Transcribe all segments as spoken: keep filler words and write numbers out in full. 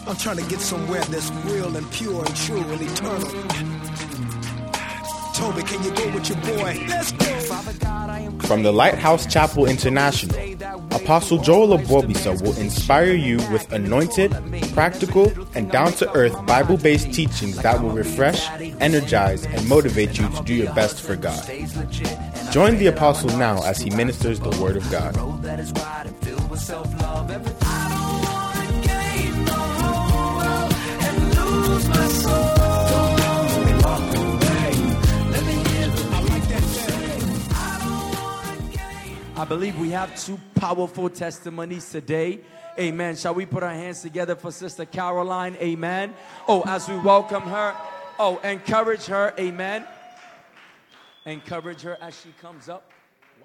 I'm trying to get somewhere that's real and pure and true and eternal. Toby, can you go with your boy? Let's go. From the Lighthouse Chapel International, Apostle Joel Obobisa will inspire you with anointed, practical, and down-to-earth Bible-based teachings that will refresh, energize, and motivate you to do your best for God. Join the Apostle now as he ministers the Word of God. I believe we have two powerful testimonies today. Amen. Shall we put our hands together for Sister Caroline? Amen. Oh, as we welcome her. Oh, encourage her. Amen. Encourage her as she comes up. Wow.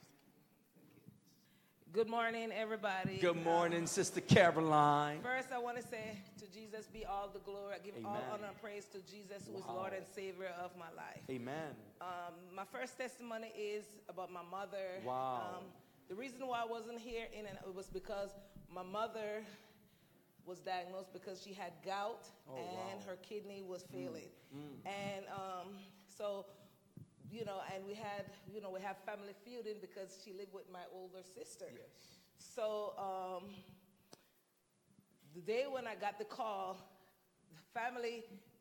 Good morning, everybody. Good morning, um, Sister Caroline. First, I want to say to Jesus be all the glory. I give Amen. all honor and praise to Jesus, who wow. is Lord and Savior of my life. Amen. Um, my first testimony is about my mother. Wow. Um, the reason why I wasn't here in and it was because my mother was diagnosed because she had gout oh, and wow. her kidney was failing. Mm. Mm. And um, so, you know, and we had, you know, we have family feuding because she lived with my older sister. Yes. So um, the day when I got the call, the family,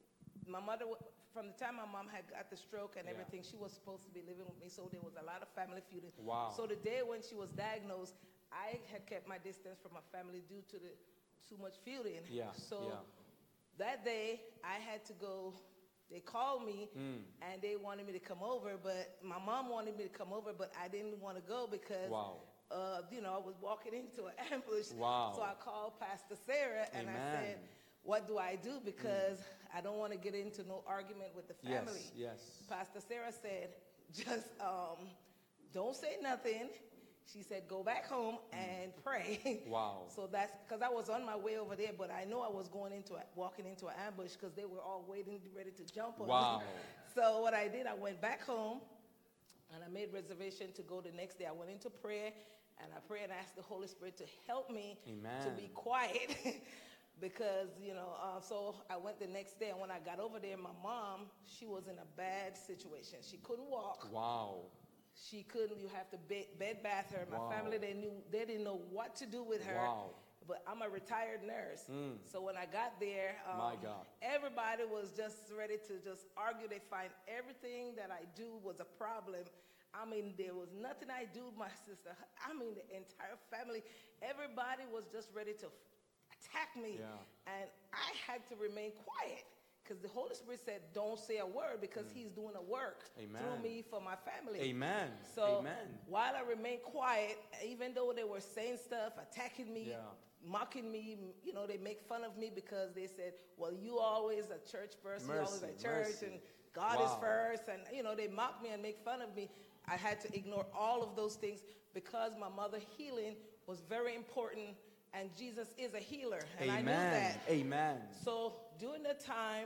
my mother, from the time my mom had got the stroke and everything, yeah. she was supposed to be living with me, so there was a lot of family feuding. Wow. So the day when she was diagnosed, I had kept my distance from my family due to the too much feuding. Yeah. So yeah. that day, I had to go. They called me, mm. and they wanted me to come over, but my mom wanted me to come over, but I didn't want to go because, wow. uh, you know, I was walking into an ambush. Wow. So I called Pastor Sarah, and Amen. I said, what do I do? Because mm. I don't want to get into no argument with the family. Yes, yes. Pastor Sarah said, just um, don't say nothing. She said, go back home and pray. Wow. So that's because I was on my way over there, but I know I was going into a, walking into an ambush because they were all waiting, ready to jump on wow. me. So what I did, I went back home, and I made reservation to go the next day. I went into prayer, and I prayed and asked the Holy Spirit to help me Amen. to be quiet. Because, you know, uh, so I went the next day, and when I got over there, my mom, she was in a bad situation. She couldn't walk. Wow. She couldn't, you have to bed, bed bath her. My wow. family, they knew, they didn't know what to do with her. Wow. But I'm a retired nurse. Mm. So when I got there, um, My God. everybody was just ready to just argue. They find everything that I do was a problem. I mean, there was nothing I do, my sister. I mean, the entire family, everybody was just ready to attack me. Yeah. And I had to remain quiet. Because the Holy Spirit said, don't say a word because mm. he's doing a work Amen. through me for my family. Amen. So Amen. while I remained quiet, even though they were saying stuff, attacking me, yeah. mocking me, you know, they make fun of me because they said, well, you always a church person, mercy, you always at church, mercy. and God wow. is first. And, you know, they mock me and make fun of me. I had to ignore all of those things because my mother healing was very important. And Jesus is a healer, and Amen. I knew that. Amen. So during the time,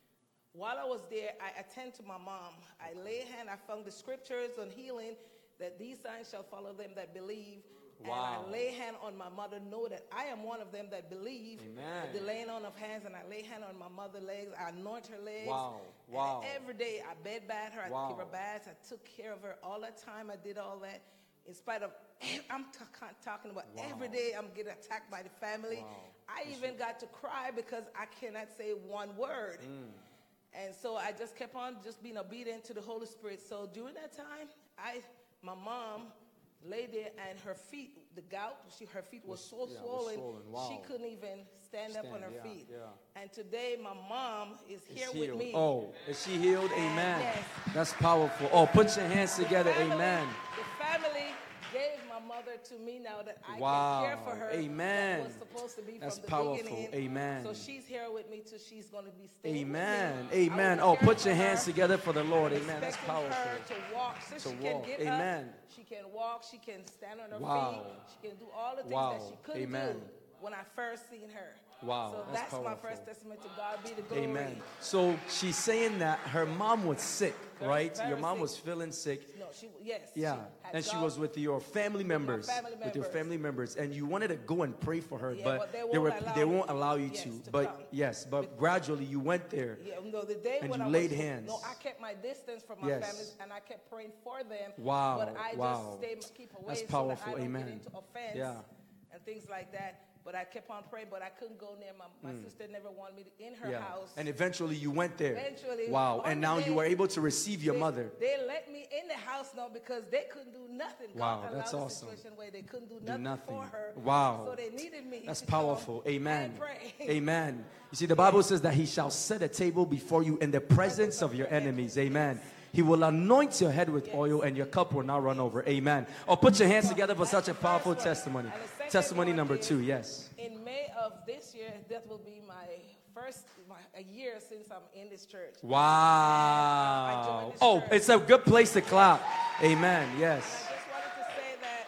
while I was there, I attend to my mom. I lay hand, I found the scriptures on healing, that these signs shall follow them that believe. Wow. And I lay hand on my mother, know that I am one of them that believe. Amen. The laying on of hands, and I lay hand on my mother's legs. I anoint her legs. Wow. Wow. And every day I bed bath her, I wow. give her baths, I took care of her all that time. I did all that. In spite of, I'm t- talking about wow. every day I'm getting attacked by the family. Wow. I even got to cry because I cannot say one word. Mm. And so I just kept on just being obedient to the Holy Spirit. So during that time, I, my mom lay there and her feet, the gout, she, her feet were so yeah, swollen, swollen. Wow. She couldn't even stand, stand up on her yeah, feet. Yeah. And today my mom is here is with me. Oh, is she healed? Amen. Yes. That's powerful. Oh, put your hands together. Family, Amen. The family gave my mother to me now that I wow. can care for her. Amen. That was supposed to be That's from the powerful. beginning. Amen. So she's here with me too. She's going to be staying Amen. with me. Amen. Oh, put your hands together for the Lord. Amen. That's powerful. Her to walk. So to she walk. can get Amen. up. She can walk. She can stand on her wow. feet. She can do all the things wow. that she couldn't Amen. do when I first seen her. Wow, So that's that's, my powerful. first testament to God be the glory. Amen. So she's saying that her mom was sick, Very, right? very Your mom sick. was feeling sick. No, she yes. Yeah, had and she gout. was with your family members, family with your members. family members, and you wanted to go and pray for her, Yeah, but, but they they, won't were, allow they me. won't allow you Yes, to. to But come. yes, but gradually you went there. Yeah, no, the day And when you I laid was, hands. No, I kept my distance from my Yes. family, and I kept praying for them. Wow, But I wow. just stayed, keep away That's so powerful, that I don't amen. get into offense Yeah. and things like that. But I kept on praying, but I couldn't go near my, my sister. Never wanted me to, in her Mm. Yeah. house. And eventually you went there. Eventually. Wow. On And the now day, you were able to receive your they, mother. They let me in the house now because they couldn't do nothing. Wow, God that's allowed awesome. a situation where they couldn't do Do nothing, nothing. for her. Wow. So they needed me. That's to come powerful. Amen. and pray. Amen. You see, the Bible says that he shall set a table before you in the presence of your enemies. Amen. He will anoint your head with oil and your cup will not run over. Amen. Or put your hands together for such a powerful testimony. And the second Testimony one number is, two, yes. In May of this year, that will be my first my, a year since I'm in this church. I Wow. joined this Oh, church. it's a good place to clap. Amen. And Yes. I just wanted to say that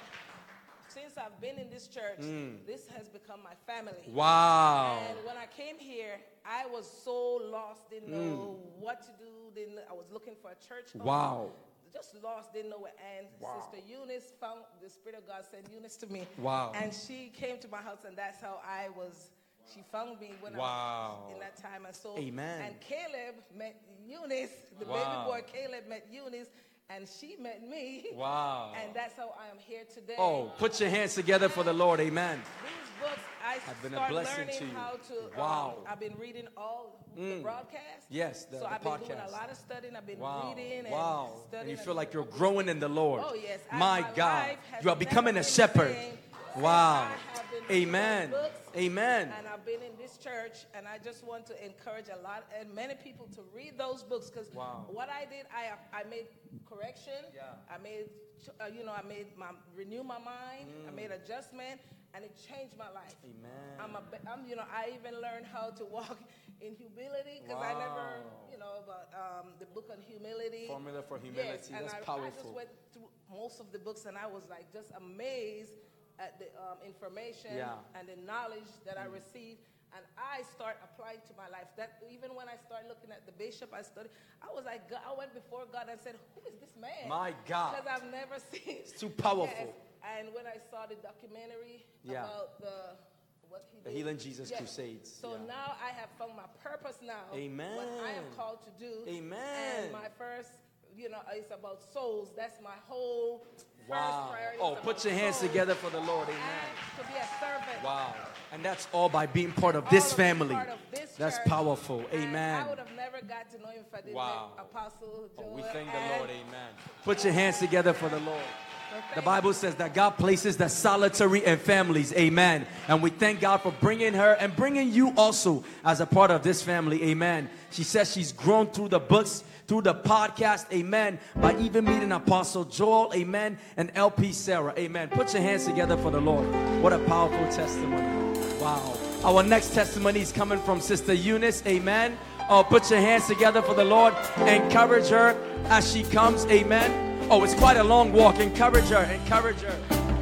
since I've been in this church, this has become my family. Wow. And when I came here, I was so lost, didn't know what to do. Didn't I was looking for a church home. Wow. Just lost, didn't know where. And Wow. Sister Eunice found the Spirit of God sent Eunice to me. Wow. And she came to my house, and that's how I was. She found me when I Wow. was in that time, and so. Amen. And Caleb met Eunice. The Wow. baby boy Caleb met Eunice, and she met me. Wow. And that's how I am here today. Oh, put your hands together for the Lord. Amen. These books, I Have been a start blessing learning to you. how to. Wow. Um, I've been reading all the broadcasts. Yes, the- so the I've been doing podcast. a lot of studying. I've been Wow. reading and Wow. studying. And you and- feel like you're growing in the Lord. Oh, yes. I- My my God. life has You are becoming never a been the shepherd. same since Wow. I have been reading Amen. those books. Amen. And I've been in this church, and I just want to encourage a lot and many people to read those books because Wow. what I did, I I made correction. Yeah. I made, uh, you know, I made my renew my mind. I made adjustment, and it changed my life. Amen. I'm a, be- I'm, you know, I even learned how to walk in humility because I never, Wow. you know, about um, the book on humility. Formula for humility. Yes, and That's I, I powerful. just went through most of the books, and I was like just amazed at the um, information Yeah. and the knowledge that I received. And I start applying to my life. That even when I started looking at the bishop, I studied. I was like, God, I went before God and said, "Who is this man?" My God. Because I've never seen. It's too powerful. And when I saw the documentary Yeah. about the what he The did, Healing Jesus yes. Crusades. So Yeah. now I have found my purpose now. Amen. What I am called to do. Amen. And my first, you know, it's about souls. That's my whole Wow. first priority. Oh, is put about your hands souls together for the Lord. and Amen. to be a servant. Wow. And that's all by being part of All this of being family. part of this That's church. powerful. And Amen. I would have never got to know him if I didn't Wow. meet Apostle Joel. Oh, we thank the and Lord. Amen. Put your hands together for the Lord. so The thank Bible says that God places the solitary in families. Amen. And we thank God for bringing her and bringing you also as a part of this family. Amen. She says she's grown through the books, through the podcast. Amen. By even meeting Apostle Joel. Amen. And L P Sarah. Amen. Put your hands together for the Lord. What a powerful testimony. Wow. Our next testimony is coming from Sister Eunice. Amen. Oh, put your hands together for the Lord. Encourage her as she comes. Amen. Oh, it's quite a long walk. Encourage her. Encourage her.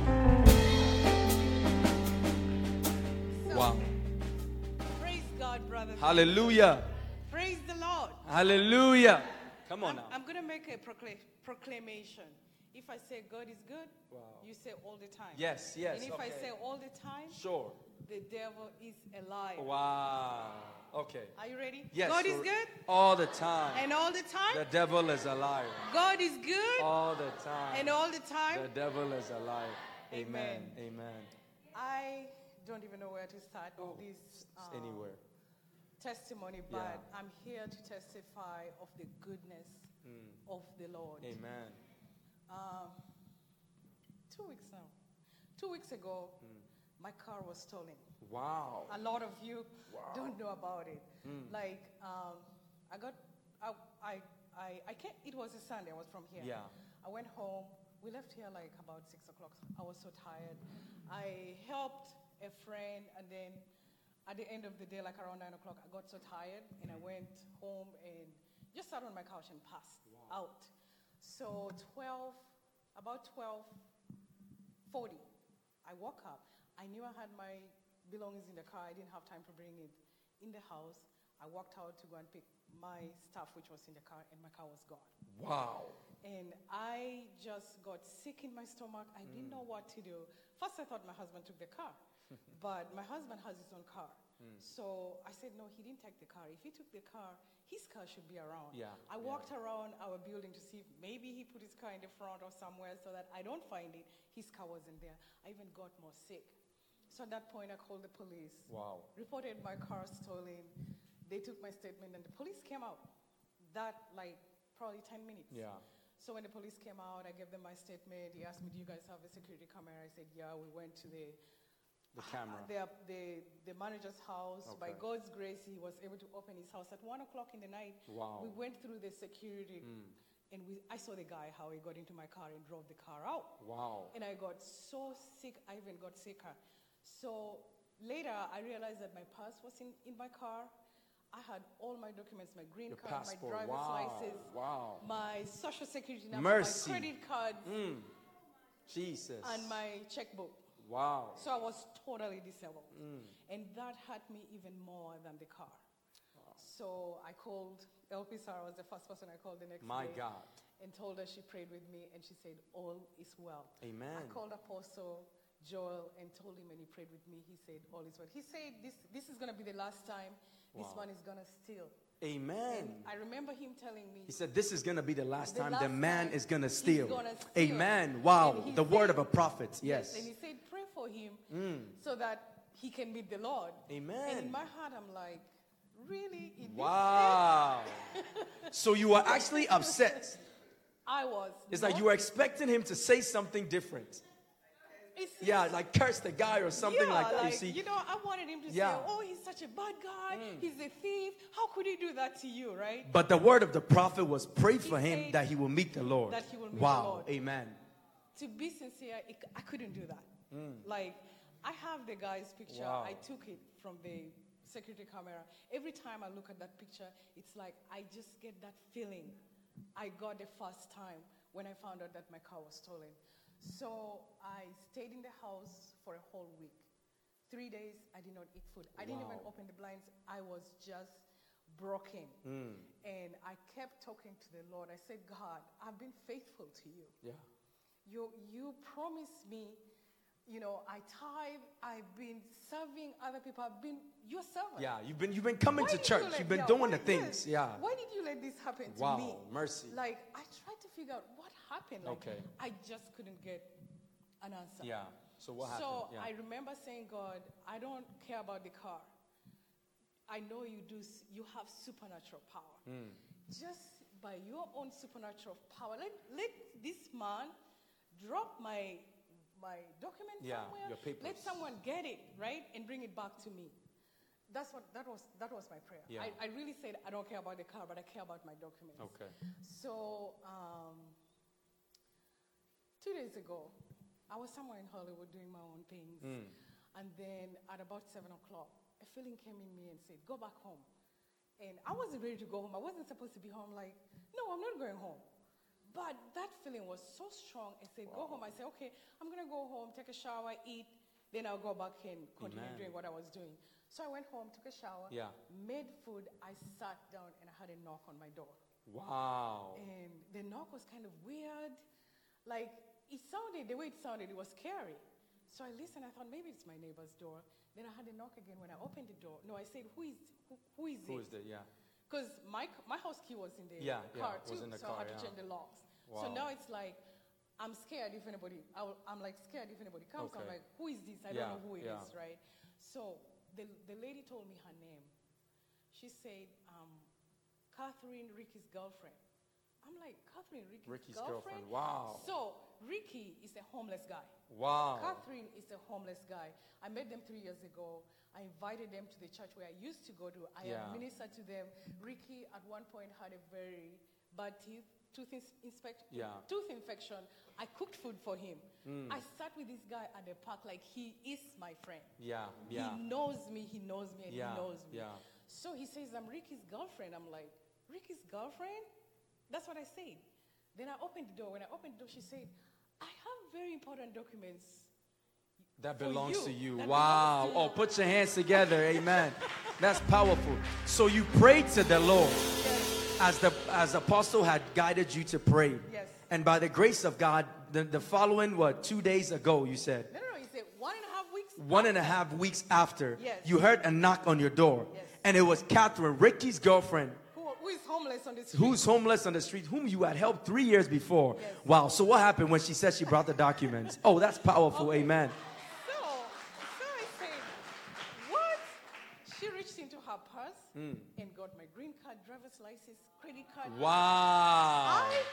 Wow. Praise God, brother. Hallelujah. Praise the Lord. Hallelujah. Come on I'm, now. I'm going to make a procla- proclamation. If I say God is good, you say all the time. Yes, yes. And if I okay. say all the time, Sure. the devil is a liar. Wow. Okay. Are you ready? Yes. God is so good, all the time. and all the time, The devil is a liar. God is good, All the time. and all the time. The devil is a liar. Amen. Amen. Amen. I don't even know where to start Oh, with this It's um, anywhere. testimony, but Yeah. I'm here to testify of the goodness of the Lord. Amen. Um, two weeks now. Two weeks ago, my car was stolen. Wow. A lot of you don't know about it. Like, um, I got, I, I, I, I can't, it was a Sunday, I was from here. Yeah. I went home. We left here like about six o'clock. I was so tired. I helped a friend, and then at the end of the day, like around nine o'clock, I got so tired, and I went home and just sat on my couch and passed out. So twelve, about twelve forty, I woke up. I knew I had my belongings in the car. I didn't have time to bring it in the house. I walked out to go and pick my stuff, which was in the car, and my car was gone. Wow. And I just got sick in my stomach. I mm. didn't know what to do. First, I thought my husband took the car, but my husband has his own car. Mm. So I said, no, he didn't take the car. If he took the car, his car should be around. Yeah. I walked yeah. around our building to see if maybe he put his car in the front or somewhere so that I don't find it. His car wasn't there. I even got more sick. So at that point, I called the police. Wow. Reported my car stolen. They took my statement, and the police came out. That, like, probably ten minutes. Yeah. So when the police came out, I gave them my statement. He asked me, do you guys have a security camera? I said, yeah. We went to the... The camera. Uh, the, the, the manager's house. Okay. By God's grace, he was able to open his house. At one o'clock in the night, wow. we went through the security, mm. and we, I saw the guy, how he got into my car and drove the car out. Wow. And I got so sick, I even got sicker. So later, I realized that my purse was in, in my car. I had all my documents, my green Your card, passport. my driver's wow. license, wow. my social security number, Mercy. my credit card, mm. Jesus. and my checkbook. Wow. So I was totally disabled. Mm. And that hurt me even more than the car. Wow. So I called L P Sarah, was the first person I called the next My day. God. And told her she prayed with me, and she said, all is well. Amen. I called Apostle Joel and told him, and he prayed with me. He said, all is well. He said, this, this is going to be the last time wow. this man is going to steal. Amen. And I remember him telling me. He said, this is going to be the last the time last the man time is going to steal. gonna steal. Amen. Wow. The said, word of a prophet. Yes. yes. And he said, pray for him mm. so that he can meet the Lord. Amen. And in my heart, I'm like, really? Is wow. So you were actually upset. I was. It's not. like you were expecting him to say something different. It's, yeah, like curse the guy or something yeah, like that. Like, you see, you know, I wanted him to yeah. say, "Oh, he's such a bad guy. Mm. He's a thief. How could he do that to you?" Right? But the word of the prophet was, "Pray for he him that he will meet the Lord." That he will meet wow. the Lord. Amen. To be sincere, it, I couldn't do that. Mm. Like, I have the guy's picture. Wow. I took it from the security camera. Every time I look at that picture, it's like I just get that feeling I got the first time when I found out that my car was stolen. So I stayed in the house for a whole week. Three days, I did not eat food. I didn't Wow. even open the blinds. I was just broken. Mm. And I kept talking to the Lord. I said, God, I've been faithful to you. Yeah. You, you promised me, you know, I tithe, I've been serving other people, I've been your servant. Yeah, you've been you've been coming Why to did church. you let- You've been yeah, doing why the did- things. Yeah. Why did you let this happen to Wow, me? mercy. Like, I tried to figure out what happened. Like, Okay. I just couldn't get an answer. Yeah. So what happened? So yeah. I remember saying, God, I don't care about the car. I know you do. s- You have supernatural power. Mm. Just by your own supernatural power, let, let this man drop my my document Yeah, somewhere. your papers. Let someone get it, right, and bring it back to me. That's what that was. That was my prayer. Yeah. I, I really said I don't care about the car, but I care about my documents. Okay. So um, two days ago, I was somewhere in Hollywood doing my own things, Mm. and then at about seven o'clock, a feeling came in me and said, "Go back home." And I wasn't ready to go home. I wasn't supposed to be home. Like, no, I'm not going home. But that feeling was so strong. I said, "Go home." I said, "Okay, I'm gonna go home, take a shower, eat, then I'll go back and continue Amen. doing what I was doing." So I went home, took a shower, Yeah. made food. I sat down and I had a knock on my door. Wow. And the knock was kind of weird. Like, it sounded, the way it sounded, it was scary. So I listened, I thought maybe it's my neighbor's door. Then I had a knock again when I opened the door. No, I said, who is, who, who is Who it? is that? Yeah. Because my, my house key was in the Yeah, yeah, car it too, was in the so car, I had to yeah. change the locks. Wow. So now it's like, I'm scared if anybody, I will, I'm like scared if anybody comes. I'm Okay. like, who is this? I Yeah, don't know who it is, yeah. right? So the, the lady told me her name. She said, um, Catherine, Ricky's girlfriend. I'm like, Catherine, Ricky's, Ricky's girlfriend? girlfriend. Wow. So Ricky is a homeless guy. Wow. Catherine is a homeless guy. I met them three years ago. I invited them to the church where I used to go to. I Yeah. have ministered to them. Ricky at one point had a very bad teeth, tooth ins- inspect- Yeah. tooth infection. I cooked food for him. Mm. I sat with this guy at the park like he is my friend. Yeah. Yeah. He knows me, he knows me, and Yeah, he knows me. yeah. So he says, I'm Ricky's girlfriend. I'm like, Ricky's girlfriend? That's what I said. Then I opened the door. When I opened the door, she said, I have very important documents that for belongs you. to you. That Wow. belongs to Oh, you. put your hands together. Amen. That's powerful. So you prayed to the Lord Yes. as the as apostle had guided you to pray. Yes. And by the grace of God, the, the following, what, two days ago, you said, No, no, no. He said one and a half weeks. one and a half weeks after, Yes. you heard a knock on your door. Yes. And it was Catherine, Ricky's girlfriend, Who, who is homeless on the street? who's homeless on the street, whom you had helped three years before. Yes. Wow. So what happened when she said she brought the documents? Oh, that's powerful. Okay. Amen. So, so I said, what? She reached into her purse Hmm. and got my green card, driver's license, credit card. Wow. I,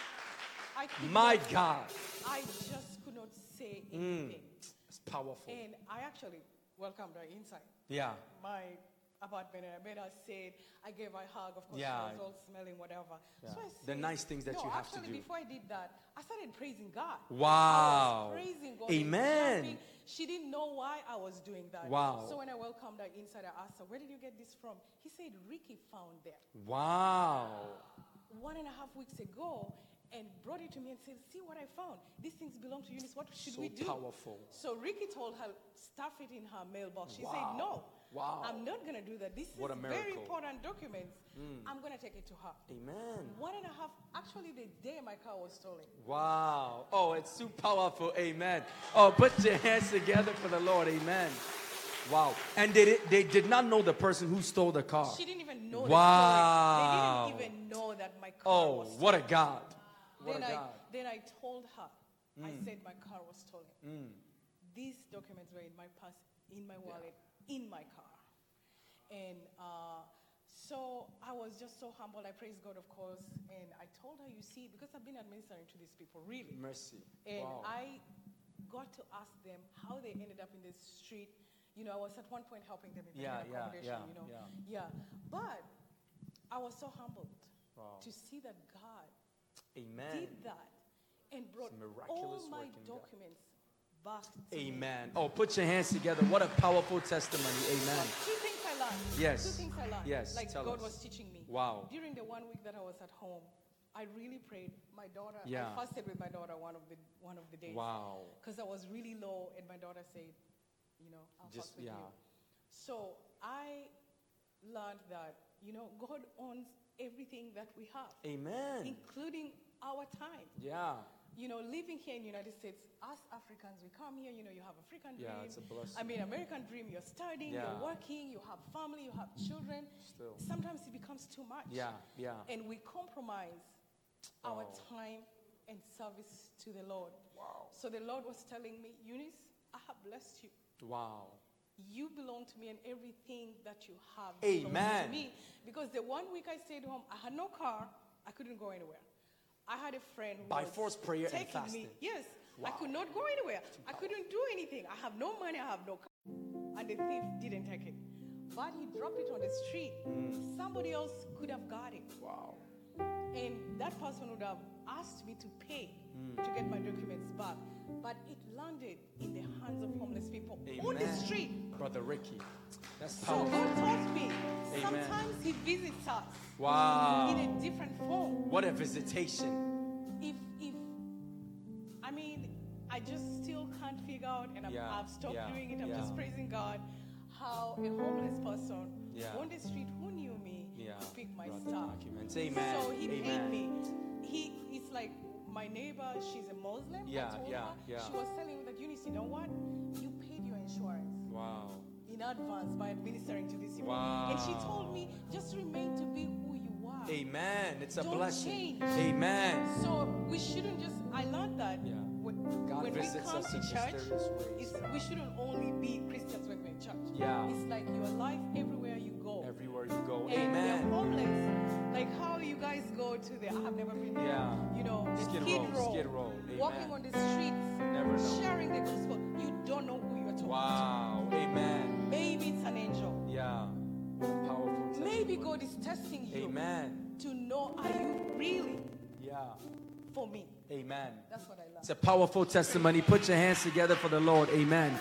I could My not- God. I just could not say Hmm. anything. It's powerful. And I actually welcomed her inside Yeah. my apartment, and I made her sit. I gave her a hug. Of course, Yeah. she was all smelling, whatever. Yeah. So I The said- nice things that no, you have to actually, do. before I did that, I started praising God. Wow. I was praising God. and Amen. jumping. She didn't know why I was doing that. Wow. So when I welcomed her inside, I asked her, "Where did you get this from?" He said, "Ricky found them Wow. one and a half weeks ago and brought it to me and said, 'See what I found. These things belong to Eunice. What should So we do?'" powerful. So Ricky told her, "Stuff it in her mailbox." She Wow. said, "No, Wow. I'm not going to do that. This What a is very miracle. important documents. I'm going to take it to her." Amen. One and a half, actually the day my car was stolen. Wow. Oh, it's too powerful. Amen. Oh, put your hands together for the Lord. Amen. Wow. And they, did- they did not know the person who stole the car. She didn't even know Wow. the story. They didn't even know that my car Oh, was stolen. what a God. What a Then I, God. then I told her, I said my car was stolen. These documents were in my purse, in my wallet, in my car. And uh, so I was just so humbled. I praised God, of course. And I told her, you see, because I've been administering to these people, really. Mercy. And Wow. I got to ask them how they ended up in the street. You know, I was at one point helping them in Yeah, the yeah, accommodation, yeah, you know. yeah. Yeah. But I was so humbled Wow. to see that God Amen. did that and brought It's a miraculous all my work in God. documents back to me. Amen. Oh, put your hands together. What a powerful testimony. Amen. Two things I learned. Yes. Two things I learned. Yes, Like tell God us. was teaching me. Wow. During the one week that I was at home, I really prayed. My daughter, Yeah. I fasted with my daughter one of the one of the days. Wow. Because I was really low, and my daughter said, you know, I'll Just- fast with yeah. you. So I learned that, you know, God owns everything that we have, Amen. including our time. Yeah. You know, living here in the United States, us Africans, we come here, you know, you have African Yeah, dream. it's a blessing. I mean, American dream, you're studying, Yeah. you're working, you have family, you have children. Still. Sometimes it becomes too much. Yeah, yeah. And we compromise our Oh. time and service to the Lord. Wow. So the Lord was telling me, Eunice, I have blessed you. Wow. You belong to me, and everything that you have belongs Amen. to me. Because the one week I stayed home, I had no car, I couldn't go anywhere. I had a friend who By was forced prayer and taking fasting. me. Yes, I Wow. could not go anywhere. I couldn't do anything. I have no money, I have no car. And the thief didn't take it. But he dropped it on the street. Somebody else could have got it. Wow. And that person would have asked me to pay to get my documents back. But it landed in the hands of homeless people on the Amen. street. Brother Ricky. That's So powerful. God taught me. Amen. Sometimes He visits us Wow. in a different form. What a visitation. If, if, I mean, I just still can't figure out, and I'm, Yeah, I've stopped yeah, doing it. I'm yeah. just praising God, how a homeless person Yeah. on the street who knew me Yeah. picked my Brought the stuff. documents. Amen. So He paid Amen. me. He, it's like my neighbor. She's a Muslim. Yeah, I told yeah, her. yeah. She was telling me that, Eunice, you know what? You paid your insurance Wow. in advance by administering to these people. Wow. And she told me, just remain to be who you are. Amen. It's a Don't blessing. change. Amen. So we shouldn't just, I learned that Yeah. when, God when we visits come us to in church, mysterious ways. it's, Yeah. we shouldn't only be Christians when we're in church. Yeah. It's like your life everywhere you go. Everywhere you go. And they're Amen. homeless. Like how you guys go to the, I have never been there. Yeah. You know, the Skid skid, Row, row, Skid Row. walking Amen. on the streets, Never know. sharing the gospel. You don't know who you're talking Wow. Amen. to. Maybe it's an angel. Yeah. Powerful testimony. Maybe God is testing you Amen. to know, are you really Yeah. for me? Amen. That's what I learned. It's a powerful testimony. Put your hands together for the Lord. Amen.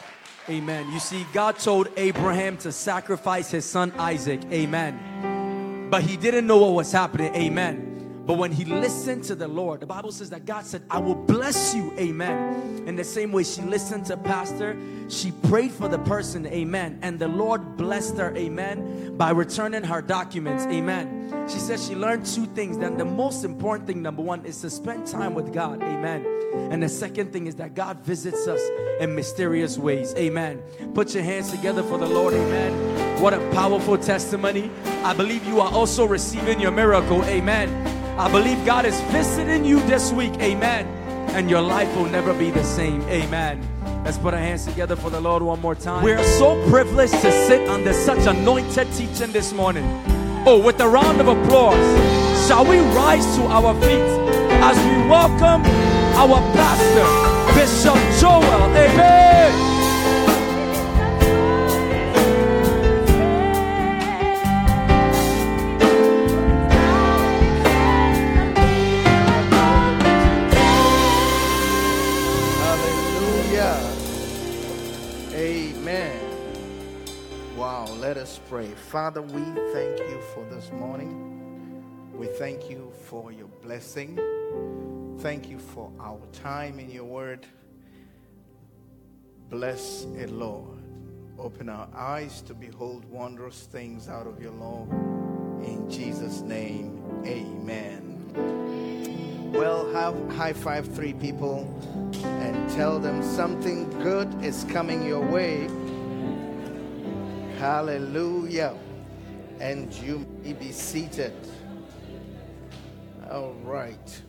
Amen. You see, God told Abraham to sacrifice his son Isaac. Amen. But he didn't know what was happening. Amen. But when he listened to the Lord, the Bible says that God said, I will bless you, amen. In the same way she listened to pastor, she prayed for the person, amen. And the Lord blessed her, amen, by returning her documents, amen. She said she learned two things. Then the most important thing, number one, is to spend time with God, amen. And the second thing is that God visits us in mysterious ways, amen. Put your hands together for the Lord, amen. What a powerful testimony. I believe you are also receiving your miracle, amen. I believe God is visiting you this week, amen. And your life will never be the same, amen. Let's put our hands together for the Lord one more time. We are so privileged to sit under such anointed teaching this morning. Oh, with a round of applause, shall we rise to our feet as we welcome our pastor, Bishop Joel, amen. Let us pray. Father, we thank you for this morning. We thank you for your blessing. Thank you for our time in your word. Bless it, Lord. Open our eyes to behold wondrous things out of your law. In Jesus' name, amen. Well, have high five three people and tell them something good is coming your way. Hallelujah. And you may be seated. All right.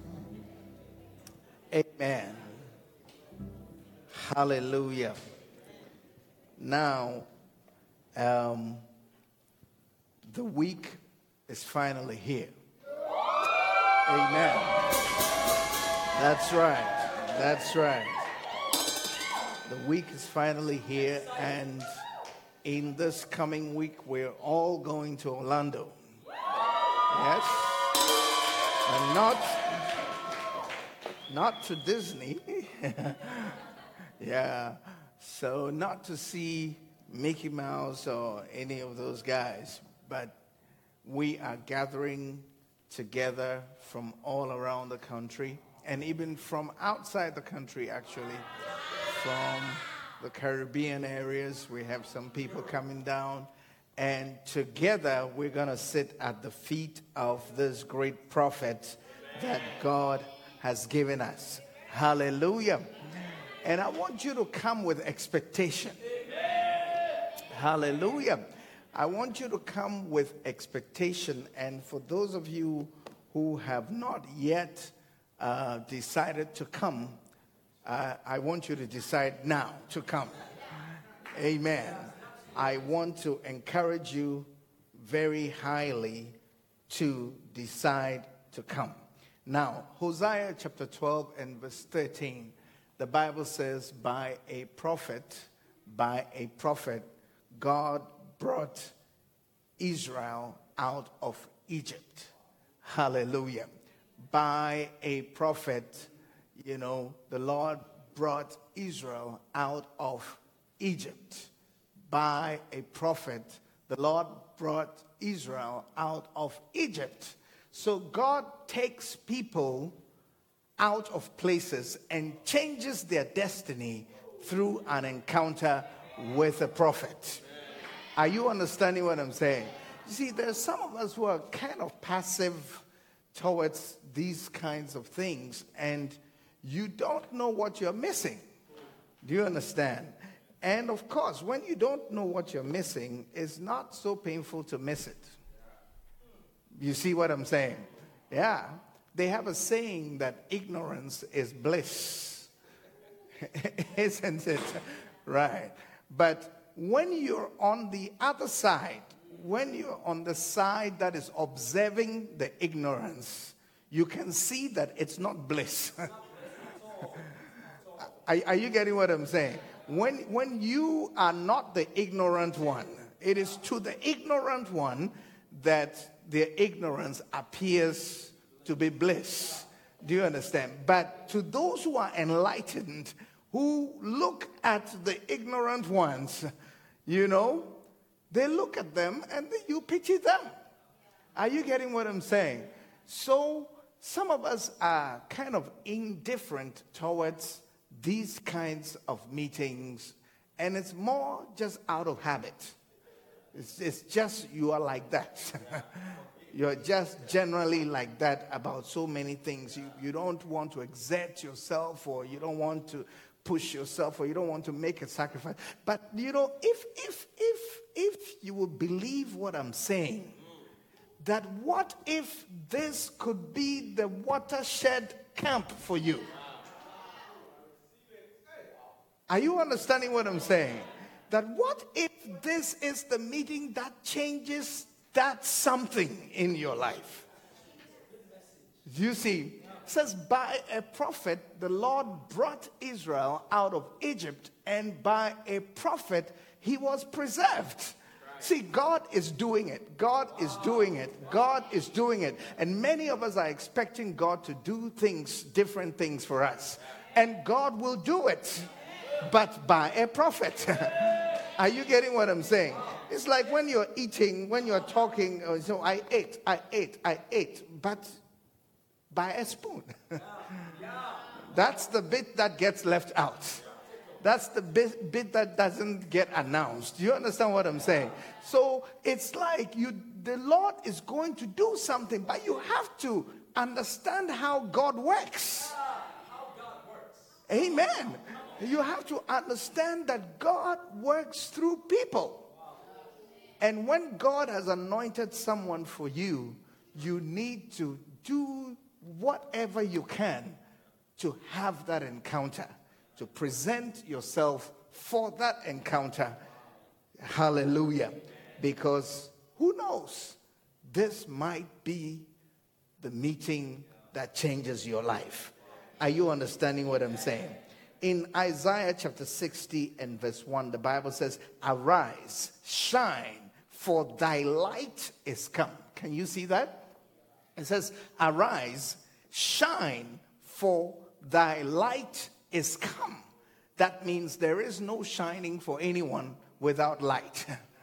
Amen. Hallelujah. Now, um, the week is finally here. Amen. That's right. That's right. The week is finally here, and in this coming week, we're all going to Orlando. Yes. And not, not to Disney. Yeah. So not to see Mickey Mouse or any of those guys, but we are gathering together from all around the country, and even from outside the country, actually, from the Caribbean areas. We have some people coming down, and together we're going to sit at the feet of this great prophet that God has given us. Hallelujah. And I want you to come with expectation. Hallelujah. I want you to come with expectation. And for those of you who have not yet uh, decided to come, Uh, I want you to decide now to come. Amen. I want to encourage you very highly to decide to come. Now, Hosea chapter twelve and verse thirteen, the Bible says, by a prophet, by a prophet, God brought Israel out of Egypt. Hallelujah. By a prophet, you know, the Lord brought Israel out of Egypt. By a prophet, the Lord brought Israel out of Egypt. So God takes people out of places and changes their destiny through an encounter with a prophet. Are you understanding what I'm saying? You see, there's some of us who are kind of passive towards these kinds of things, and you don't know what you're missing. Do you understand? And of course, when you don't know what you're missing, it's not so painful to miss it. You see what I'm saying? Yeah. They have a saying that ignorance is bliss. Isn't it? Right. But when you're on the other side, when you're on the side that is observing the ignorance, you can see that it's not bliss. Are, are you getting what I'm saying? When, when you are not the ignorant one, it is to the ignorant one that their ignorance appears to be bliss. Do you understand? But to those who are enlightened, who look at the ignorant ones, you know, they look at them and you pity them. Are you getting what I'm saying? So some of us are kind of indifferent towards these kinds of meetings, and it's more just out of habit. It's, it's just you are like that. You're just generally like that about so many things. You, you don't want to exert yourself, or you don't want to push yourself, or you don't want to make a sacrifice. But, you know, if, if, if, if you will believe what I'm saying, that what if this could be the watershed camp for you? Are you understanding what I'm saying? That what if this is the meeting that changes that something in your life? You see, it says, by a prophet, the Lord brought Israel out of Egypt, and by a prophet, he was preserved. See, God is doing it. God is doing it. God is doing it. And many of us are expecting God to do things, different things for us. And God will do it, but by a prophet. Are you getting what I'm saying? It's like when you're eating, when you're talking, oh, so I ate, I ate, I ate, but by a spoon. That's the bit that gets left out. That's the bit, bit that doesn't get announced. Do you understand what I'm saying? So it's like you, the Lord is going to do something, but you have to understand how God works. Amen. You have to understand that God works through people. And when God has anointed someone for you, you need to do whatever you can to have that encounter, to present yourself for that encounter. Hallelujah. Because who knows? This might be the meeting that changes your life. Are you understanding what I'm saying? In Isaiah chapter sixty and verse one, the Bible says, arise, shine, for thy light is come. Can you see that? It says, arise, shine, for thy light is come. That means there is no shining for anyone without light.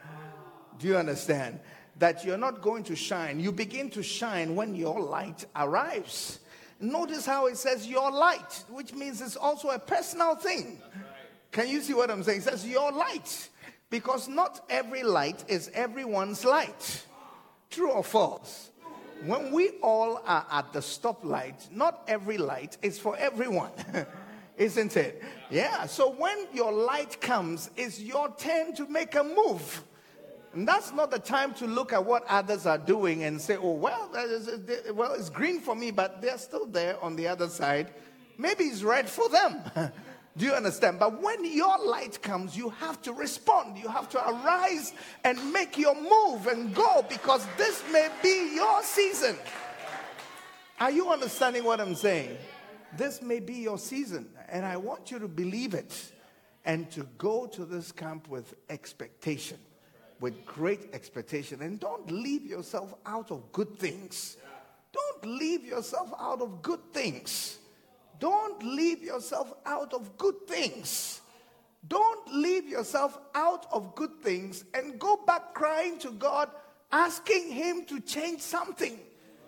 Do you understand? That you're not going to shine. You begin to shine when your light arrives. Notice how it says your light, which means it's also a personal thing. Can you see what I'm saying? It says your light. Because not every light is everyone's light. True or false? When we all are at the stoplight, not every light is for everyone. Isn't it? Yeah. So when your light comes, it's your turn to make a move. And that's not the time to look at what others are doing and say, oh, well, that is, well, it's green for me, but they're still there on the other side. Maybe it's red for them. Do you understand? But when your light comes, you have to respond. You have to arise and make your move and go, because this may be your season. Are you understanding what I'm saying? This may be your season, and I want you to believe it and to go to this camp with expectation. With great expectation. And don't leave yourself out of good things. Don't leave yourself out of good things. Don't leave yourself out of good things. Don't leave yourself out of good things and go back crying to God, asking him to change something.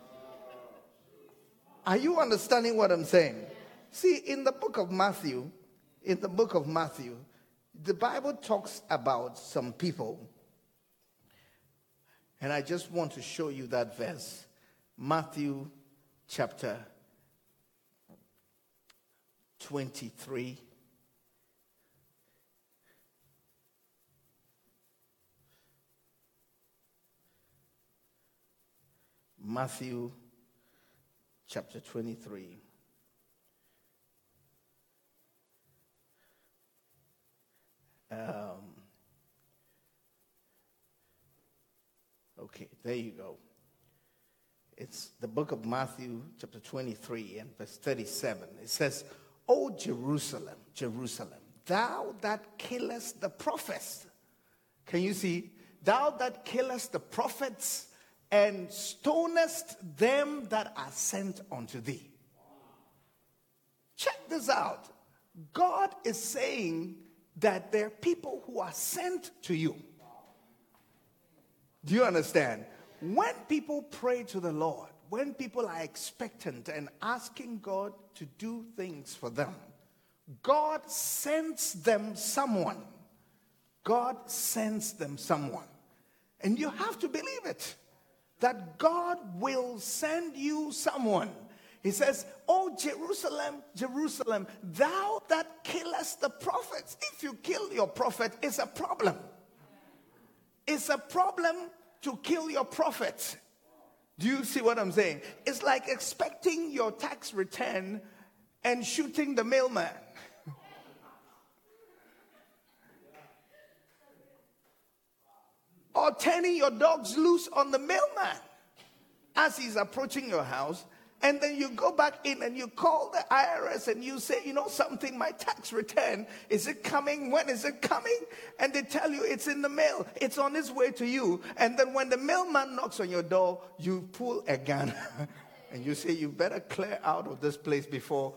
Are you understanding what I'm saying? See, in the book of Matthew, in the book of Matthew, the Bible talks about some people. And I just want to show you that verse. Matthew chapter twenty-three. Matthew chapter twenty-three. Um, Okay, there you go. It's the book of Matthew, chapter twenty-three, and verse thirty-seven. It says, O Jerusalem, Jerusalem, thou that killest the prophets. Can you see? Thou that killest the prophets and stonest them that are sent unto thee. Check this out. God is saying that there are people who are sent to you. Do you understand? When people pray to the Lord, when people are expectant and asking God to do things for them, God sends them someone. God sends them someone. And you have to believe it, that God will send you someone. He says, "Oh, Jerusalem, Jerusalem, thou that killest the prophets." If you kill your prophet, it's a problem. It's a problem to kill your prophet. Do you see what I'm saying? It's like expecting your tax return and shooting the mailman. Or turning your dogs loose on the mailman as he's approaching your house. And then you go back in and you call the I R S and you say, "You know something, my tax return, is it coming? When is it coming?" And they tell you it's in the mail. It's on its way to you. And then when the mailman knocks on your door, you pull a gun and you say, "You better clear out of this place before."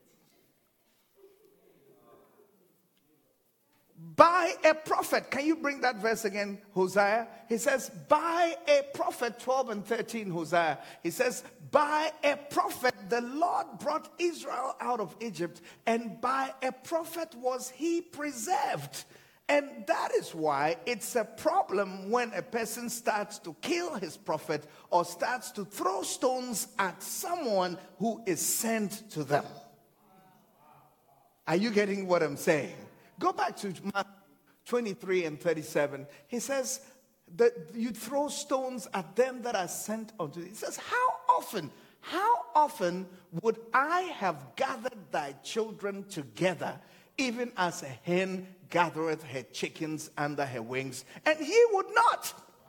By a prophet. Can you bring that verse again, Hosea? He says, by a prophet, twelve and thirteen, Hosea. He says, by a prophet the Lord brought Israel out of Egypt, and by a prophet was he preserved. And that is why it's a problem when a person starts to kill his prophet or starts to throw stones at someone who is sent to them. Are you getting what I'm saying? Go back to Mark twenty-three and thirty-seven. He says that you throw stones at them that are sent unto thee. He says, how often, how often would I have gathered thy children together, even as a hen gathereth her chickens under her wings, and ye would not.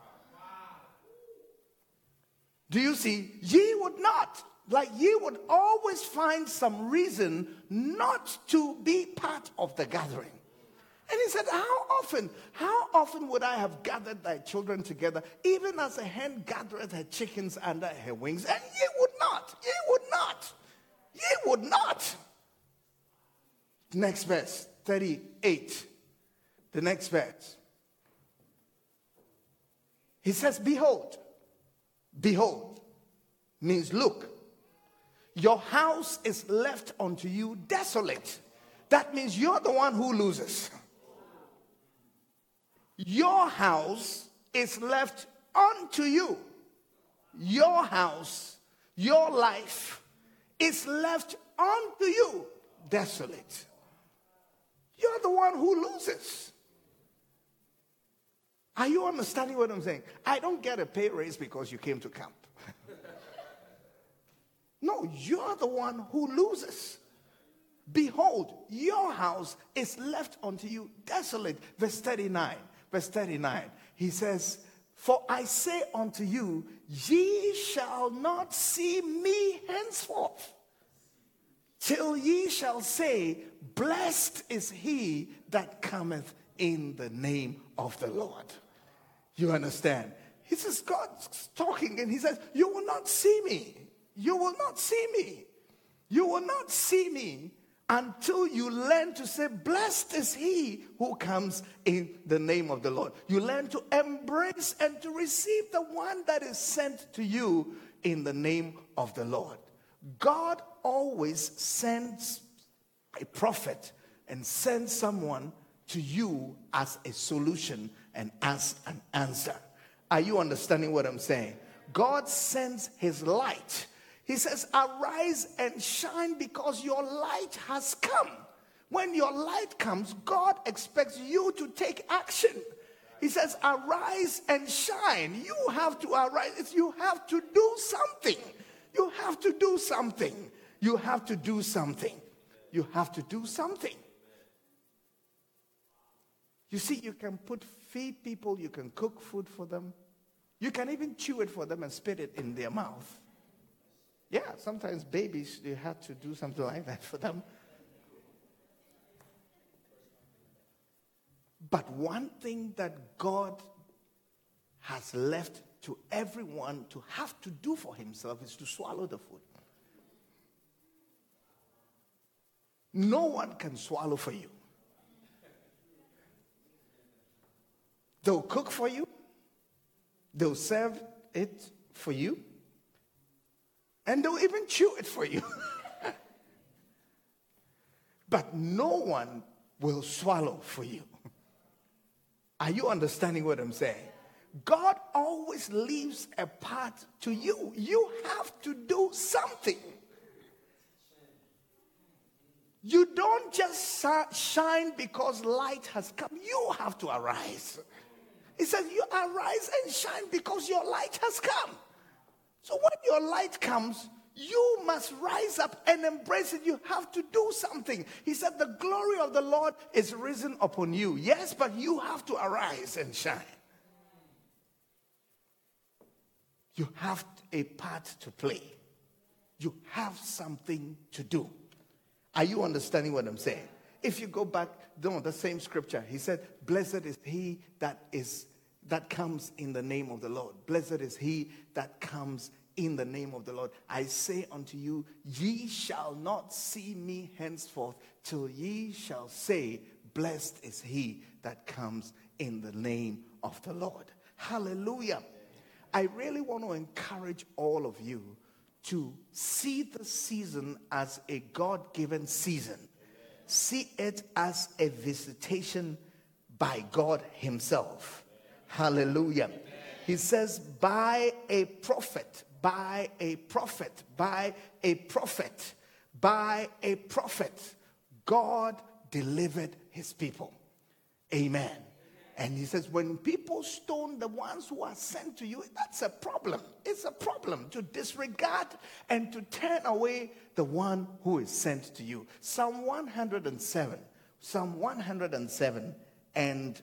Do you see? Ye would not. Like ye would always find some reason not to be part of the gathering. And he said, how often, how often would I have gathered thy children together, even as a hen gathereth her chickens under her wings, and ye would not, ye would not, ye would not. Next verse, thirty-eight. The next verse. He says, behold, behold, means look, your house is left unto you desolate. That means you're the one who loses. Your house is left unto you. Your house, your life is left unto you desolate. You're the one who loses. Are you understanding what I'm saying? I don't get a pay raise because you came to camp. No, you're the one who loses. Behold, your house is left unto you desolate. Verse thirty-nine. Verse thirty-nine. He says, for I say unto you, ye shall not see me henceforth, till ye shall say, blessed is he that cometh in the name of the Lord. You understand? He says, God's talking, and he says, you will not see me. You will not see me. You will not see me until you learn to say, blessed is he who comes in the name of the Lord. You learn to embrace and to receive the one that is sent to you in the name of the Lord. God always sends a prophet and sends someone to you as a solution and as an answer. Are you understanding what I'm saying? God sends his light. He says, arise and shine because your light has come. When your light comes, God expects you to take action. He says, arise and shine. You have to arise. You have to do something. You have to do something. You have to do something. You have to do something. You see, you can put feed people. You can cook food for them. You can even chew it for them and spit it in their mouth. Yeah, sometimes babies, you have to do something like that for them. But one thing that God has left to everyone to have to do for himself is to swallow the food. No one can swallow for you. They'll cook for you. They'll serve it for you. And they'll even chew it for you. But no one will swallow for you. Are you understanding what I'm saying? God always leaves a part to you. You have to do something. You don't just shine because light has come. You have to arise. He says you arise and shine because your light has come. So when your light comes, you must rise up and embrace it. You have to do something. He said the glory of the Lord is risen upon you. Yes, but you have to arise and shine. You have a part to play. You have something to do. Are you understanding what I'm saying? If you go back, no, the same scripture, he said, blessed is he that is that comes in the name of the Lord. Blessed is he that comes in the name of the Lord. I say unto you, ye shall not see me henceforth till ye shall say, blessed is he that comes in the name of the Lord. Hallelujah. I really want to encourage all of you to see the season as a God-given season. See it as a visitation by God himself. Hallelujah. He says, by a prophet, by a prophet, by a prophet, by a prophet, God delivered his people. Amen. And he says, when people stone the ones who are sent to you, that's a problem. It's a problem to disregard and to turn away the one who is sent to you. Psalm one hundred seven, Psalm one hundred seven and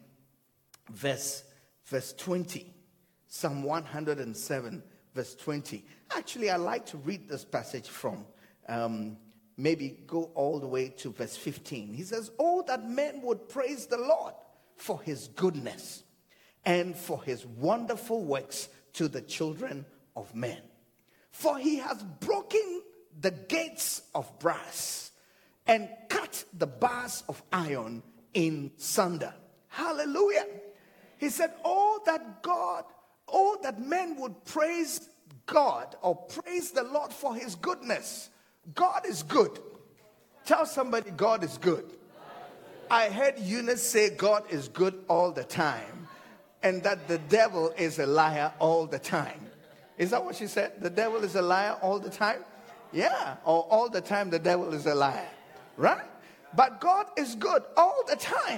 verse, verse twenty. Psalm one hundred seven, verse twenty. Actually, I like to read this passage from, um, maybe go all the way to verse fifteen. He says, oh, that men would praise the Lord for his goodness and for his wonderful works to the children of men. For he has broken the gates of brass and cut the bars of iron in sunder. Hallelujah. He said, oh, that God, oh, that men would praise God or praise the Lord for his goodness. God is good. Tell somebody God is good. I heard Eunice say God is good all the time and that the devil is a liar all the time. Is that what she said? The devil is a liar all the time? Yeah, or all the time the devil is a liar, right? But God is good all the time.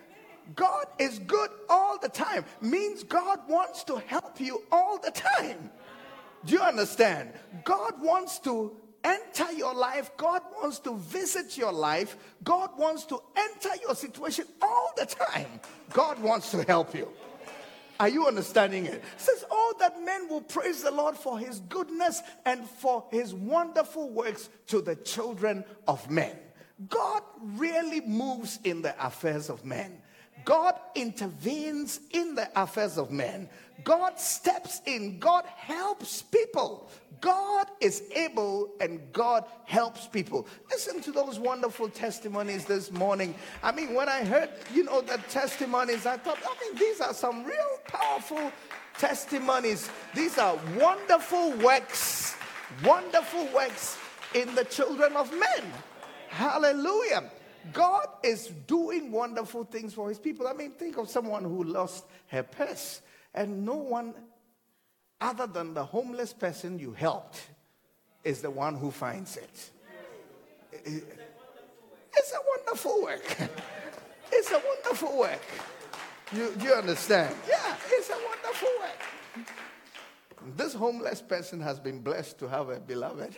God is good all the time. Means God wants to help you all the time. Do you understand? God wants to enter your life. God wants to visit your life. God wants to enter your situation all the time. God wants to help you. Are you understanding it? It says, oh, that men will praise the Lord for his goodness and for his wonderful works to the children of men. God really moves in the affairs of men. God intervenes in the affairs of men. God steps in. God helps people. God is able and God helps people. Listen to those wonderful testimonies this morning. I mean, when I heard, you know, the testimonies, I thought, I mean, these are some real powerful testimonies. These are wonderful works, wonderful works in the children of men. Hallelujah. God is doing wonderful things for his people. I mean, think of someone who lost her purse and no one other than the homeless person you helped is the one who finds it. It's a wonderful work. It's a wonderful work. You, you understand? Yeah, it's a wonderful work. This homeless person has been blessed to have a beloved.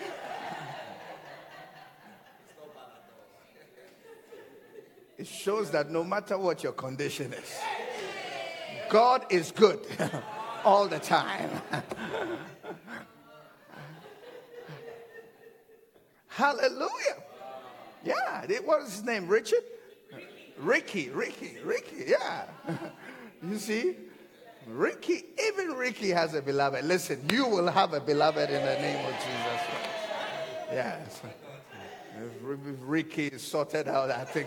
It shows that no matter what your condition is, God is good all the time. Hallelujah. Yeah, what was his name? Richard? Ricky, Ricky, Ricky, yeah. You see? Ricky, even Ricky has a beloved. Listen, you will have a beloved in the name of Jesus Christ. Yes. If Ricky is sorted out, I think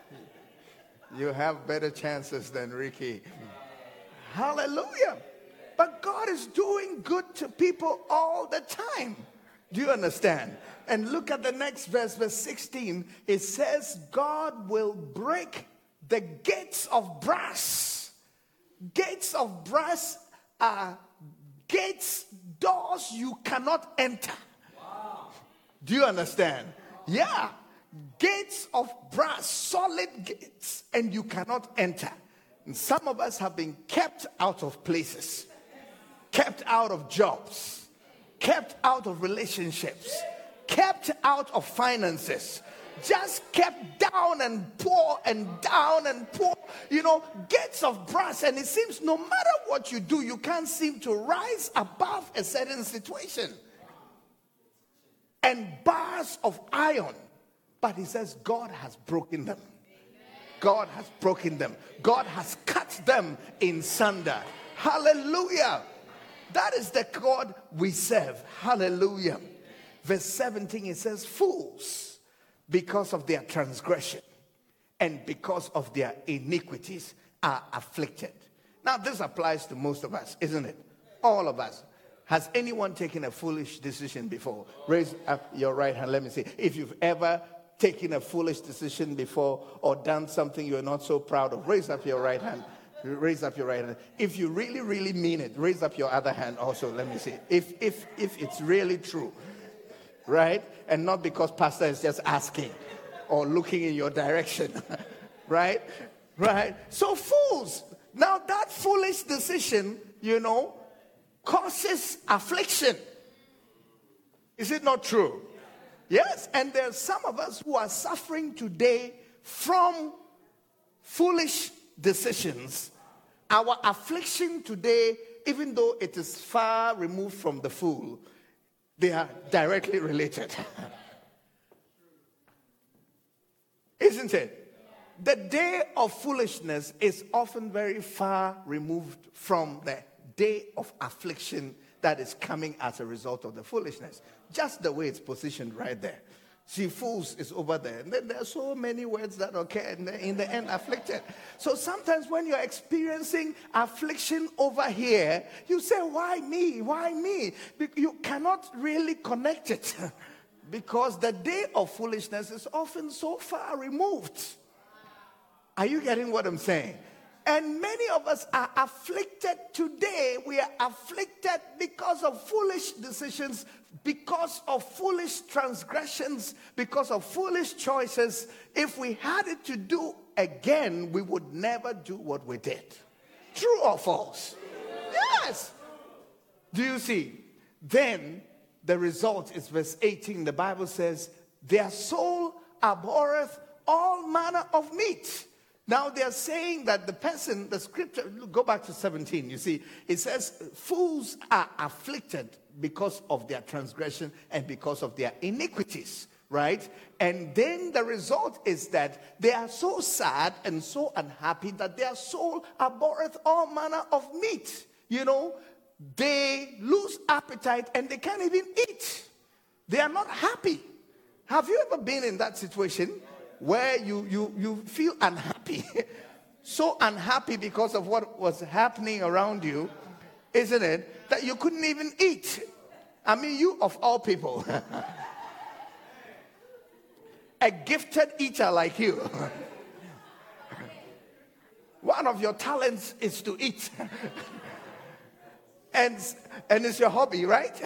you have better chances than Ricky. Hallelujah. But God is doing good to people all the time. Do you understand? And look at the next verse, verse sixteen. It says, God will break the gates of brass. Gates of brass are gates, doors you cannot enter. Wow. Do you understand? Yeah. Gates of brass, solid gates, and you cannot enter. And some of us have been kept out of places, kept out of jobs, kept out of relationships, kept out of finances, just kept down and poor and down and poor. You know, gates of brass, and it seems no matter what you do, you can't seem to rise above a certain situation. And bars of iron. But he says God has broken them. God has broken them. God has cut them in sunder. Hallelujah. That is the God we serve. Hallelujah. Verse seventeen, it says, fools, because of their transgression and because of their iniquities, are afflicted. Now, this applies to most of us, isn't it? All of us. Has anyone taken a foolish decision before? Raise up your right hand. Let me see. If you've ever taken a foolish decision before or done something you're not so proud of, raise up your right hand. Raise up your right hand. If you really, really mean it, raise up your other hand also. Let me see. If if if it's really true, right? And not because pastor is just asking or looking in your direction, right? Right? So fools. Now that foolish decision, you know, causes affliction. Is it not true? Yes, and there's some of us who are suffering today from foolish decisions. Our affliction today, even though it is far removed from the fool, they are directly related. Isn't it? The day of foolishness is often very far removed from the day of affliction that is coming as a result of the foolishness. Just the way it's positioned right there. See, fools is over there. And then there are so many words that occur in the, in the end, afflicted. So sometimes when you're experiencing affliction over here, you say, why me? Why me? You cannot really connect it. Because the day of foolishness is often so far removed. Are you getting what I'm saying? And many of us are afflicted today. We are afflicted because of foolish decisions, because of foolish transgressions, because of foolish choices. If we had it to do again, we would never do what we did. True or false? Yes. Do you see? Then the result is verse eighteen. The Bible says, their soul abhorreth all manner of meat. Now they're saying that the person, the scripture, go back to seventeen, you see, it says, fools are afflicted because of their transgression and because of their iniquities, right? And then the result is that they are so sad and so unhappy that their soul abhorreth all manner of meat. You know, they lose appetite and they can't even eat. They are not happy. Have you ever been in that situation? Where you, you, you feel unhappy, so unhappy because of what was happening around you, isn't it, that you couldn't even eat. I mean, you of all people, a gifted eater like you, one of your talents is to eat, and, and it's your hobby, right?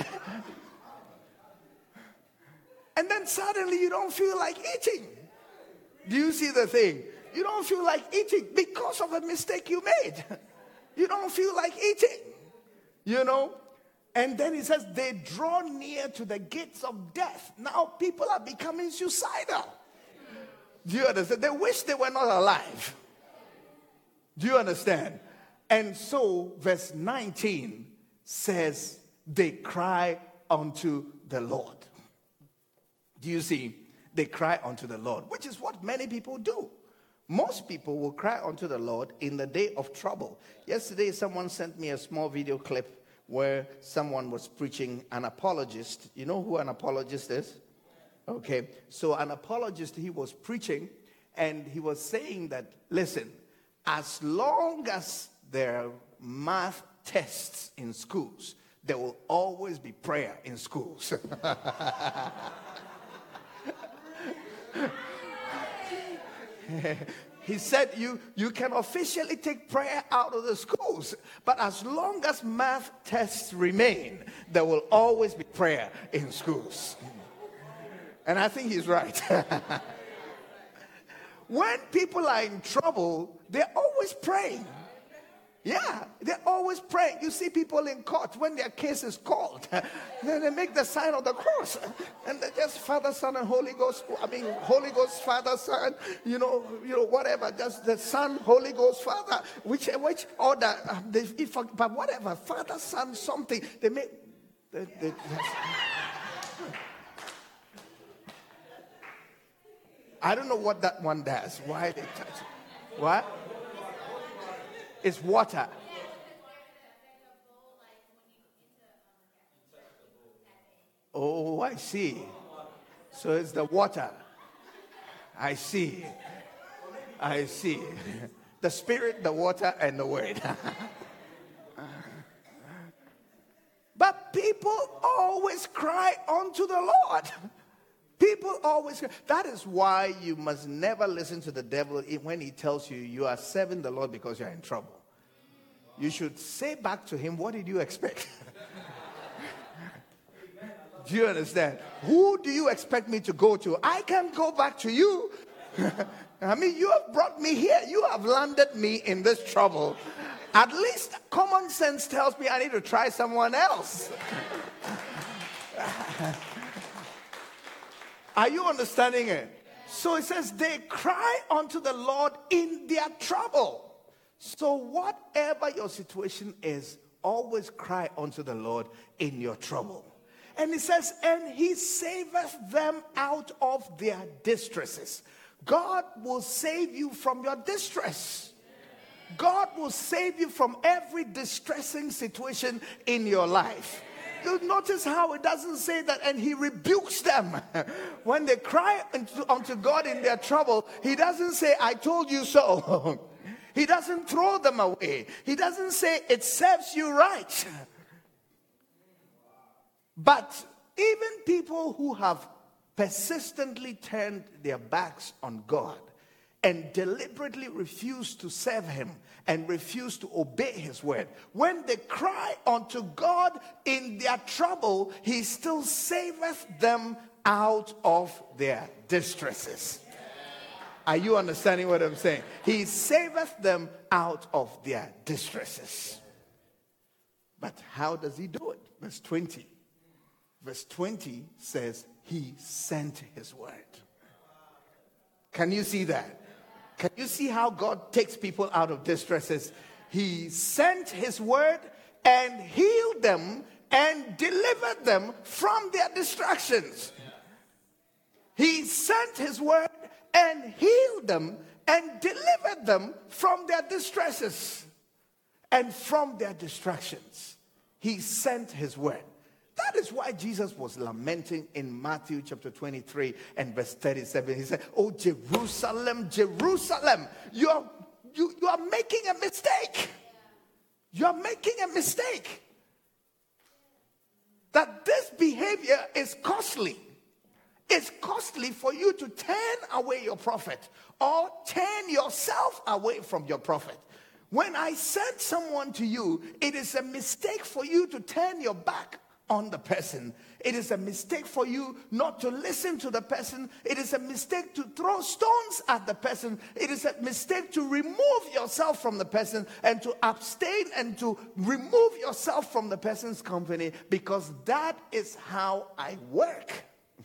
And then suddenly you don't feel like eating. Do you see the thing? You don't feel like eating because of a mistake you made. You don't feel like eating. You know? And then he says, they draw near to the gates of death. Now people are becoming suicidal. Do you understand? They wish they were not alive. Do you understand? And so, verse nineteen says, they cry unto the Lord. Do you see? They cry unto the Lord, which is what many people do. Most people will cry unto the Lord in the day of trouble. Yesterday, someone sent me a small video clip where someone was preaching, an apologist. You know who an apologist is? Okay, so an apologist, he was preaching, and he was saying that, listen, as long as their math tests in schools, there will always be prayer in schools. He said you, you can officially take prayer out of the schools, but as long as math tests remain, there will always be prayer in schools. And I think he's right. When people are in trouble, they're always praying. Yeah, they're always praying. You see people in court, when their case is called, then they make the sign of the cross. And they just Father, Son, and Holy Ghost. I mean, Holy Ghost, Father, Son, you know, you know, whatever. Just the Son, Holy Ghost, Father, which which order, um, they, if, but whatever, Father, Son, something. They make, they, they, I don't know what that one does. Why they touch it? What? It's water. Oh, I see. So it's the water. I see. I see. The Spirit, the water, and the Word. But people always cry unto the Lord. People always, that is why you must never listen to the devil when he tells you you are serving the Lord because you're in trouble. You should say back to him, what did you expect? Do you understand? Who do you expect me to go to? I can't go back to you. I mean, you have brought me here. You have landed me in this trouble. At least common sense tells me I need to try someone else. Are you understanding it? So it says they cry unto the Lord in their trouble. So whatever your situation is, always cry unto the Lord in your trouble. And it says, and he saveth them out of their distresses. God will save you from your distress. God will save you from every distressing situation in your life. You notice how it doesn't say that, and he rebukes them. When they cry unto God in their trouble, he doesn't say, I told you so. He doesn't throw them away. He doesn't say, it serves you right. But even people who have persistently turned their backs on God and deliberately refuse to serve him and refuse to obey his word, when they cry unto God in their trouble, he still saveth them out of their distresses. Are you understanding what I'm saying? He saveth them out of their distresses. But how does he do it? Verse twenty. Verse twenty says, he sent his word. Can you see that? Can you see how God takes people out of distresses? He sent his word and healed them and delivered them from their distractions. He sent his word and healed them and delivered them from their distresses and from their distractions. He sent his word. That is why Jesus was lamenting in Matthew chapter twenty-three and verse thirty-seven. He said, oh, Jerusalem, Jerusalem, you are, you, you are making a mistake. You are making a mistake. That this behavior is costly. It's costly for you to turn away your prophet or turn yourself away from your prophet. When I send someone to you, it is a mistake for you to turn your back on the person. It is a mistake for you not to listen to the person. It is a mistake to throw stones at the person. It is a mistake to remove yourself from the person and to abstain and to remove yourself from the person's company, because that is how I work.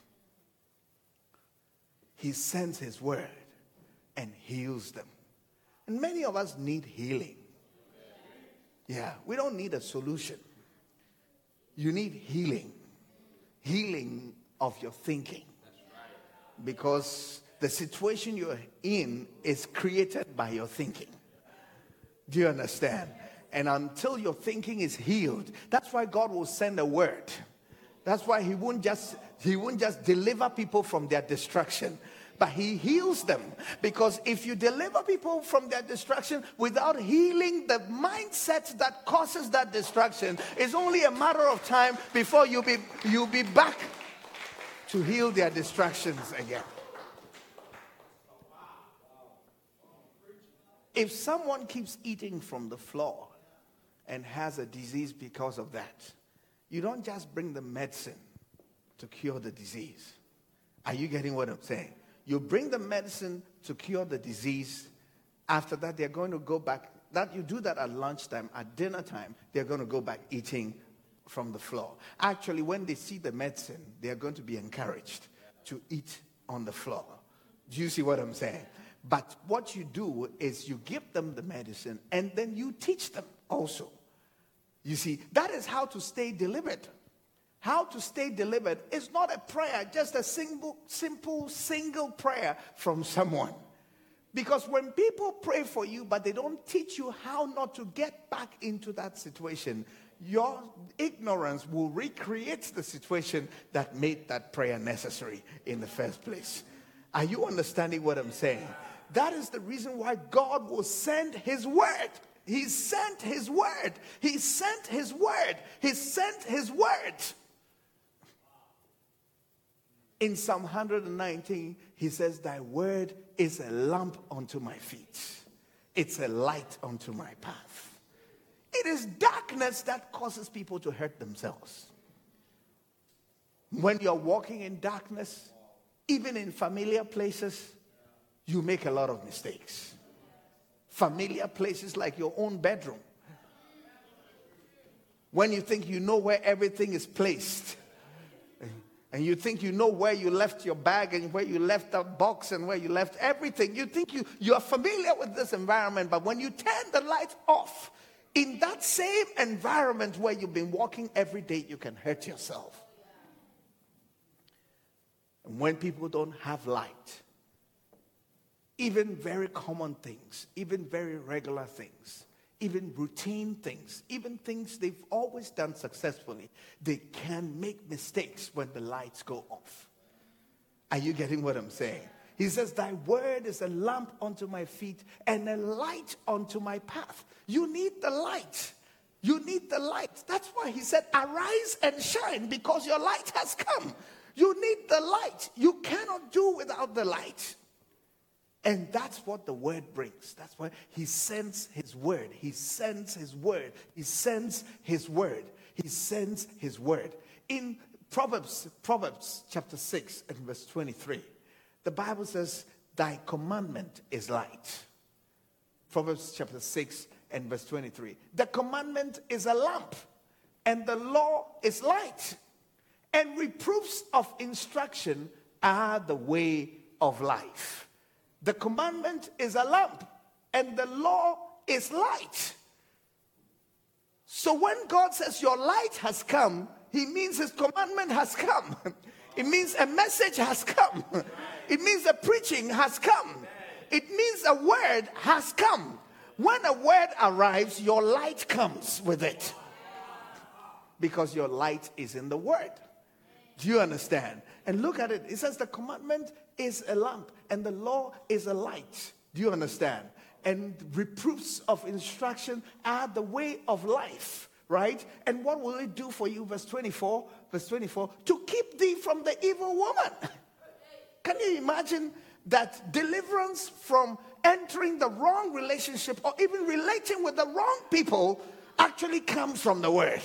He sends his word and heals them. And many of us need healing. Yeah, we don't need a solution. You need healing. Healing of your thinking. Because the situation you're in is created by your thinking. Do you understand? And until your thinking is healed, that's why God will send a word. That's why he won't just he won't just deliver people from their destruction. but he heals them. Because if you deliver people from their destruction without healing the mindset that causes that destruction, it's only a matter of time before you'll be, you'll be back to heal their distractions again. If someone keeps eating from the floor and has a disease because of that, you don't just bring the medicine to cure the disease. Are you getting what I'm saying? You bring the medicine to cure the disease. After that, they're going to go back. That you do that at lunchtime, at dinner time, they're going to go back eating from the floor. Actually, when they see the medicine, they're going to be encouraged to eat on the floor. Do you see what I'm saying? But what you do is you give them the medicine and then you teach them also. You see, that is how to stay delivered. How to stay delivered is not a prayer, just a single, simple, single prayer from someone. Because when people pray for you, but they don't teach you how not to get back into that situation, your ignorance will recreate the situation that made that prayer necessary in the first place. Are you understanding what I'm saying? That is the reason why God will send his word. He sent his word. He sent his word. He sent his word. In Psalm one nineteen, he says, thy word is a lamp unto my feet. It's a light unto my path. It is darkness that causes people to hurt themselves. When you're walking in darkness, even in familiar places, you make a lot of mistakes. Familiar places like your own bedroom. When you think you know where everything is placed, and you think you know where you left your bag and where you left the box and where you left everything, you think you, you are familiar with this environment, but when you turn the light off, in that same environment where you've been walking every day, you can hurt yourself. And when people don't have light, even very common things, even very regular things, even routine things, even things they've always done successfully, they can make mistakes when the lights go off. Are you getting what I'm saying? He says, thy word is a lamp unto my feet and a light unto my path. You need the light. You need the light. That's why he said, arise and shine, because your light has come. You need the light. You cannot do without the light. And that's what the word brings. That's why he sends his word. He sends his word. He sends his word. He sends his word. In Proverbs, Proverbs chapter six and verse twenty-three, the Bible says, thy commandment is light. Proverbs chapter six and verse twenty-three. The commandment is a lamp, and the law is light. And reproofs of instruction are the way of life. The commandment is a lamp, and the law is light. So when God says your light has come, he means his commandment has come. It means a message has come. It means a preaching has come. It means a word has come. When a word arrives, your light comes with it. Because your light is in the word. Do you understand? And look at it. It says the commandment is a lamp and the law is a light. Do you understand? And reproofs of instruction are the way of life, right? And what will it do for you? Verse twenty-four, verse twenty-four, to keep thee from the evil woman. Can you imagine that deliverance from entering the wrong relationship or even relating with the wrong people actually comes from the word?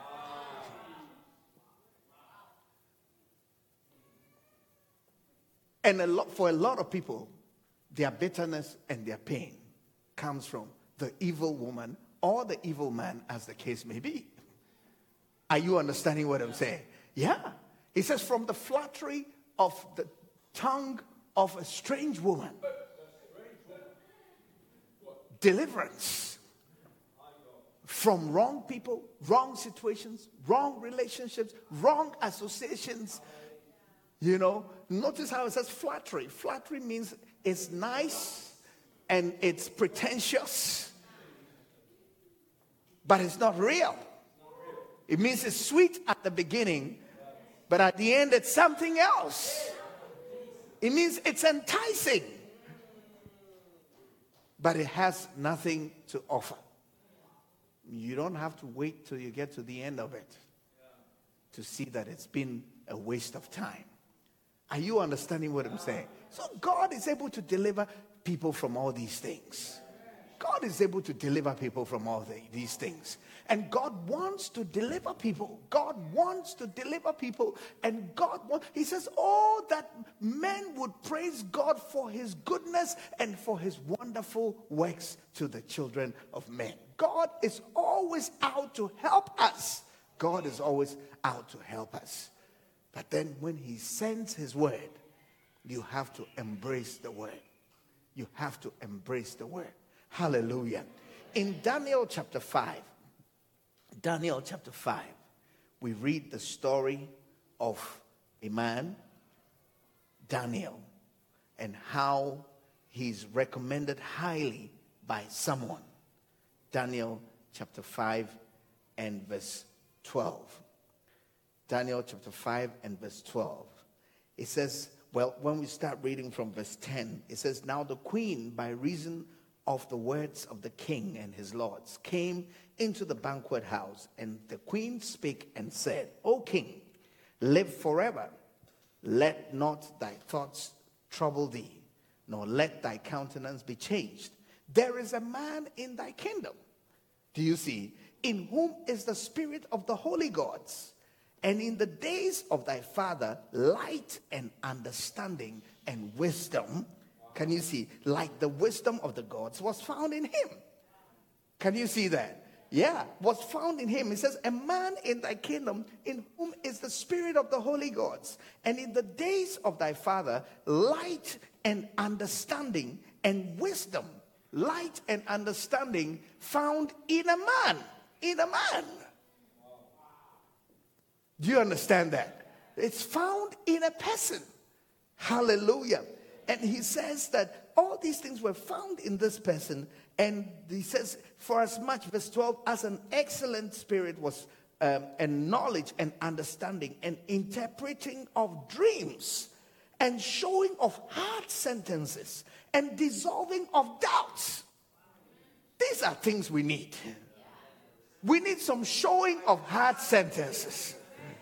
And a lot, for a lot of people, their bitterness and their pain comes from the evil woman or the evil man, as the case may be. Are you understanding what I'm saying? Yeah. He says, from the flattery of the tongue of a strange woman. Deliverance from wrong people, wrong situations, wrong relationships, wrong associations. You know, notice how it says flattery. Flattery means it's nice and it's pretentious, but it's not real. It means it's sweet at the beginning, but at the end it's something else. It means it's enticing, but it has nothing to offer. You don't have to wait till you get to the end of it to see that it's been a waste of time. Are you understanding what I'm saying? So God is able to deliver people from all these things. God is able to deliver people from all the, these things. And God wants to deliver people. God wants to deliver people. And God wants, he says, oh, that men would praise God for his goodness and for his wonderful works to the children of men. God is always out to help us. God is always out to help us. But then when he sends his word, you have to embrace the word. You have to embrace the word. Hallelujah. In Daniel chapter five, Daniel chapter five, we read the story of a man, Daniel, and how he's recommended highly by someone. Daniel chapter five and verse twelve. Daniel chapter five and verse twelve. It says, well, when we start reading from verse ten, it says, now the queen, by reason of the words of the king and his lords, came into the banquet house, and the queen spake and said, O king, live forever. Let not thy thoughts trouble thee, nor let thy countenance be changed. There is a man in thy kingdom, do you see, in whom is the spirit of the holy gods. And in the days of thy father, light and understanding and wisdom, can you see, like the wisdom of the gods was found in him. Can you see that? Yeah, was found in him. It says, a man in thy kingdom in whom is the spirit of the holy gods. And in the days of thy father, light and understanding and wisdom, light and understanding found in a man. In a man. Do you understand that? It's found in a person. Hallelujah. And he says that all these things were found in this person. And he says, for as much, verse twelve, as an excellent spirit was, um, and knowledge and understanding and interpreting of dreams and showing of hard sentences and dissolving of doubts. These are things we need. We need some showing of hard sentences.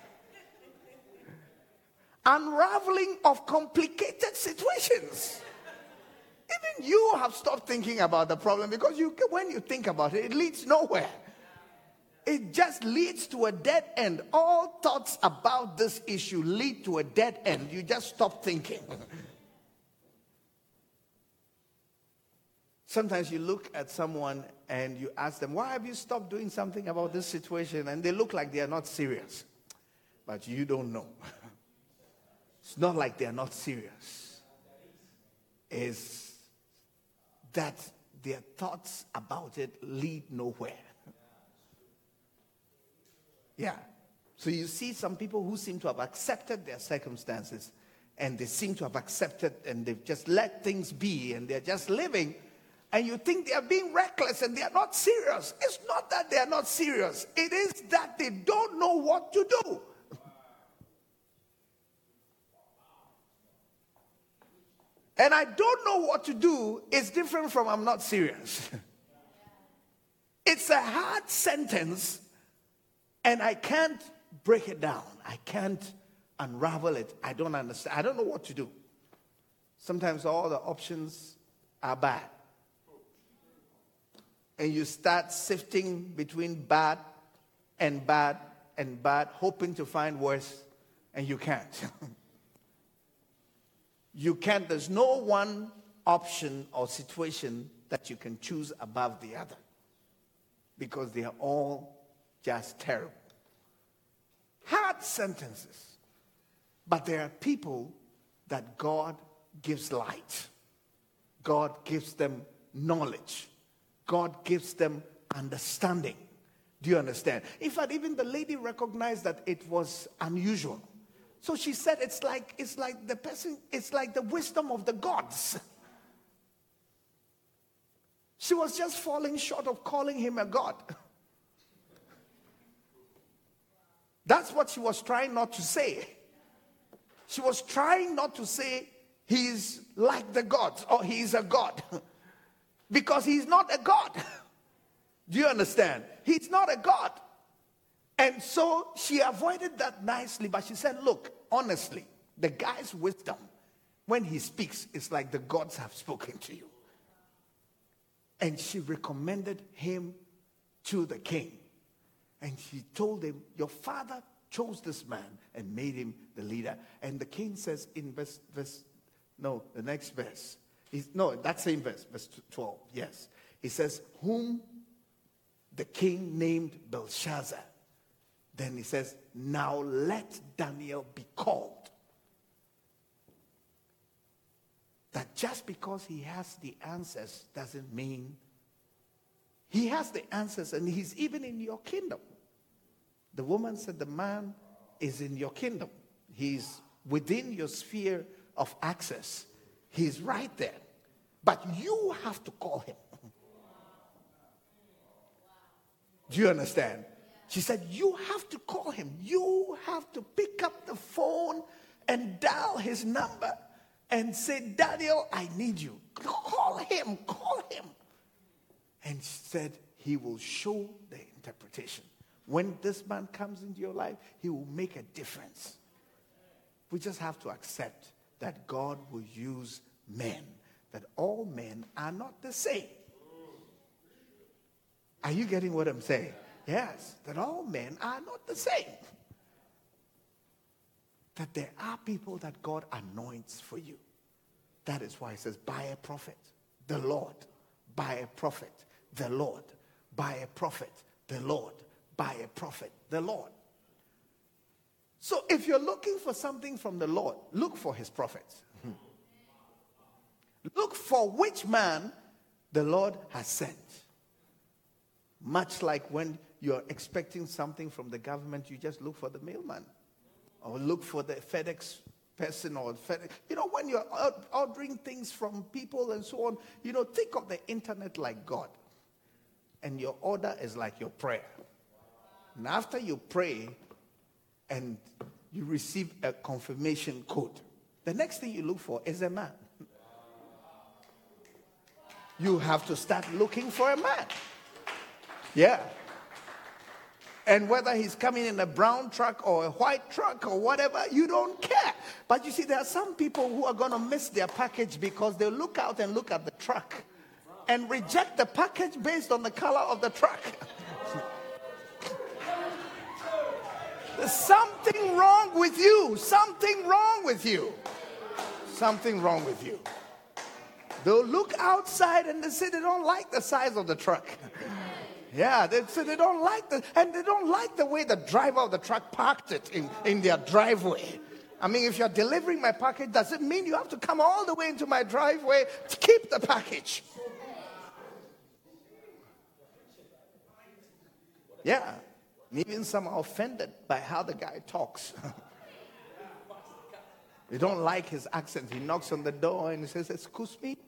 Unraveling of complicated situations. Even you have stopped thinking about the problem because you, when you think about it, it leads nowhere. It just leads to a dead end. All thoughts about this issue lead to a dead end. You just stop thinking. Sometimes you look at someone and you ask them, why have you stopped doing something about this situation? And they look like they are not serious. But you don't know. It's not like they are not serious. It's that their thoughts about it lead nowhere. Yeah. So you see some people who seem to have accepted their circumstances, and they seem to have accepted and they've just let things be, and they're just living, and you think they are being reckless and they are not serious. It's not that they are not serious. It is that they don't know what to do. And I don't know what to do is different from I'm not serious. It's a hard sentence, and I can't break it down. I can't unravel it. I don't understand. I don't know what to do. Sometimes all the options are bad. And you start sifting between bad and bad and bad, hoping to find worse, and you can't. You can't, there's no one option or situation that you can choose above the other, because they are all just terrible. Hard sentences. But there are people that God gives light. God gives them knowledge. God gives them understanding. Do you understand? In fact, even the lady recognized that it was unusual. So she said, it's like, it's like the person, it's like the wisdom of the gods. She was just falling short of calling him a god. That's what she was trying not to say. She was trying not to say he's like the gods, or he's a god. Because he's not a god. Do you understand? He's not a god. And so she avoided that nicely, but she said, look, honestly, the guy's wisdom, when he speaks, it's like the gods have spoken to you. And she recommended him to the king. And she told him, your father chose this man and made him the leader. And the king says in verse, verse no, the next verse. He's, no, that same verse, verse twelve, yes. He says, whom the king named Belshazzar. Then he says, now let Daniel be called. That just because he has the answers doesn't mean he has the answers and he's even in your kingdom. The woman said the man is in your kingdom. He's within your sphere of access. He's right there. But you have to call him. Do you understand? She said, you have to call him. You have to pick up the phone and dial his number and say, Daniel, I need you. Call him, call him. And she said, he will show the interpretation. When this man comes into your life, he will make a difference. We just have to accept that God will use men, that all men are not the same. Are you getting what I'm saying? Yes, that all men are not the same. That there are people that God anoints for you. That is why it says, by a prophet, the Lord. By a prophet, the Lord. By a prophet, the Lord. By a prophet, the Lord. So if you're looking for something from the Lord, look for his prophets. Look for which man the Lord has sent. Much like when you're expecting something from the government, you just look for the mailman. Or look for the FedEx person or FedEx. You know, when you're ordering things from people and so on, you know, think of the internet like God. And your order is like your prayer. And after you pray and you receive a confirmation code, the next thing you look for is a man. You have to start looking for a man. Yeah. And whether he's coming in a brown truck or a white truck or whatever, you don't care. But you see, there are some people who are going to miss their package because they look out and look at the truck and reject the package based on the color of the truck. There's something wrong with you. Something wrong with you. Something wrong with you. They'll look outside and they say they don't like the size of the truck. Yeah, they say they don't like the, and they don't like the way the driver of the truck parked it in, in their driveway. I mean, if you're delivering my package, does it mean you have to come all the way into my driveway to keep the package? Yeah, even some are offended by how the guy talks. They don't like his accent. He knocks on the door and he says, excuse me?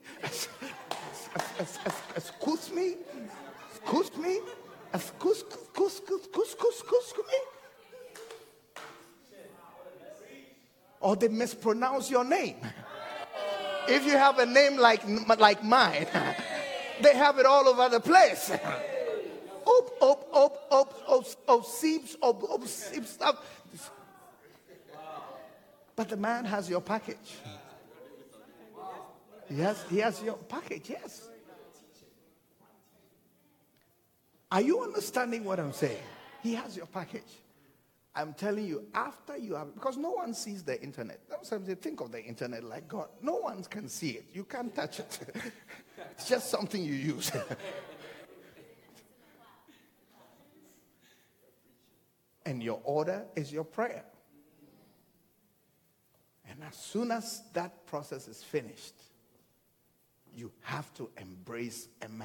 Excuse me? Excuse me? Excuse, excuse, excuse, excuse me? Or they mispronounce your name. If you have a name like, like mine, they have it all over the place. Op, op, op, op, op, op, seeps, op, op, seeps, up. But the man has your package. He has, he has your package, yes. Are you understanding what I'm saying? He has your package. I'm telling you, after you have, because no one sees the internet. Sometimes they think of the internet like God. No one can see it. You can't touch it. It's just something you use. And your order is your prayer. And as soon as that process is finished, you have to embrace a man.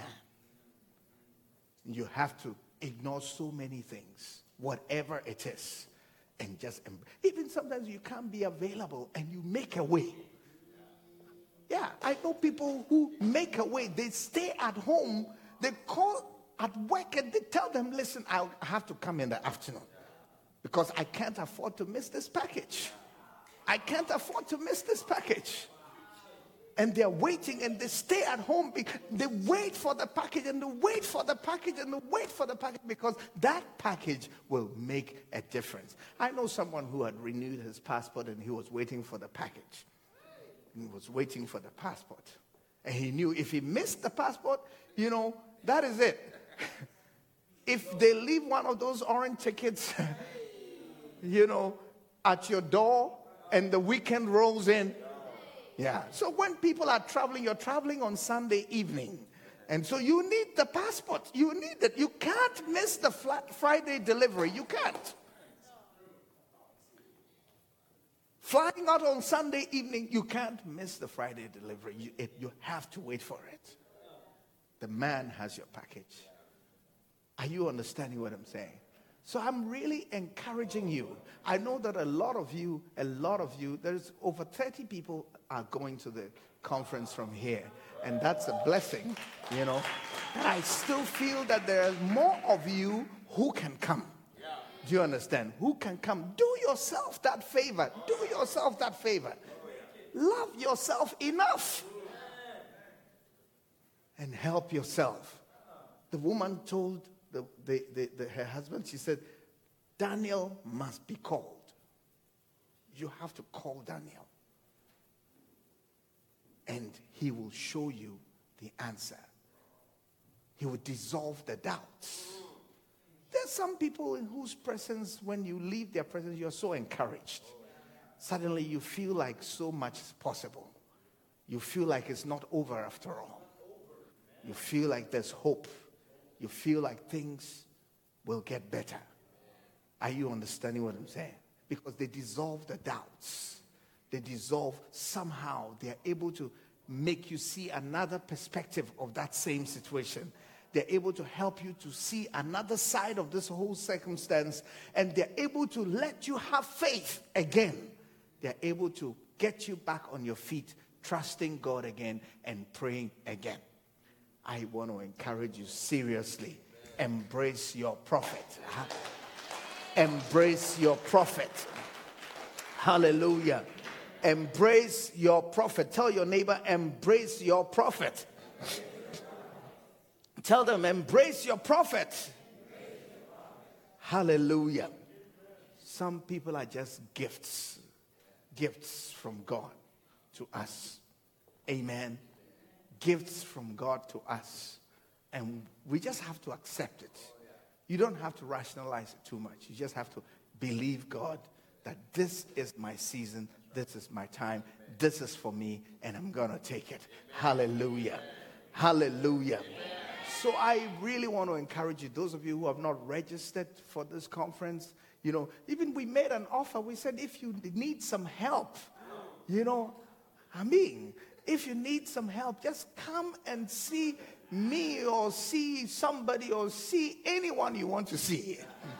You have to ignore so many things, whatever it is, and just em- even sometimes you can't be available and you make a way. Yeah, I know people who make a way. They stay at home. They call at work and they tell them, listen, I'll have to come in the afternoon because I can't afford to miss this package. I can't afford to miss this package. And they're waiting and they stay at home. They wait for the package and they wait for the package and they wait for the package because that package will make a difference. I know someone who had renewed his passport and he was waiting for the package. He was waiting for the passport. And he knew if he missed the passport, you know, that is it. If they leave one of those orange tickets, you know, at your door and the weekend rolls in, yeah. So when people are traveling, you're traveling on Sunday evening. And so you need the passport. You need it. You can't miss the Friday delivery. You can't. Flying out on Sunday evening, you can't miss the Friday delivery. You, it, you have to wait for it. The man has your package. Are you understanding what I'm saying? So I'm really encouraging you. I know that a lot of you, a lot of you, there's over thirty people are going to the conference from here. And that's a blessing, you know. But I still feel that there are more of you who can come. Do you understand? Who can come? Do yourself that favor. Do yourself that favor. Love yourself enough. And help yourself. The woman told the, the, the, the, her husband, she said, Daniel must be called. You have to call Daniel. And he will show you the answer. He will dissolve the doubts. There's some people in whose presence, when you leave their presence, you're so encouraged. Suddenly you feel like so much is possible. You feel like it's not over after all. You feel like there's hope. You feel like things will get better. Are you understanding what I'm saying? Because they dissolve the doubts. They dissolve somehow. They're able to make you see another perspective of that same situation. They're able to help you to see another side of this whole circumstance. And they're able to let you have faith again. They're able to get you back on your feet, trusting God again and praying again. I want to encourage you seriously. Embrace your prophet. Embrace your prophet. Hallelujah. Embrace your prophet. Tell your neighbor, embrace your prophet. Tell them, embrace your prophet. Hallelujah. Some people are just gifts. Gifts from God to us. Amen. Gifts from God to us. And we just have to accept it. You don't have to rationalize it too much. You just have to believe God that this is my season, this is my time, this is for me, and I'm going to take it. Hallelujah. Hallelujah. So I really want to encourage you, those of you who have not registered for this conference, you know, even we made an offer. We said, if you need some help, you know, I mean, if you need some help, just come and see me or see somebody or see anyone you want to see.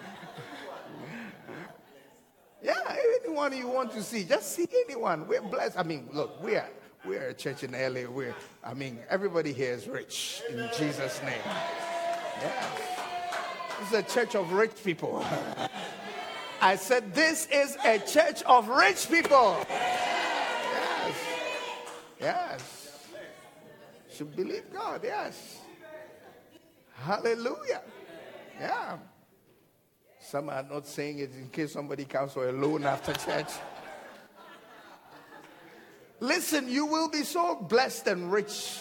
Yeah, anyone you want to see, just see anyone. We're blessed. I mean, look, we are we are a church in L A. We're, I mean, everybody here is rich in Jesus' name. Yeah, it's a church of rich people. I said, this is a church of rich people. Yes, yes. Should believe God. Yes. Hallelujah. Yeah. Some are not saying it in case somebody comes for a loan after church. Listen, you will be so blessed and rich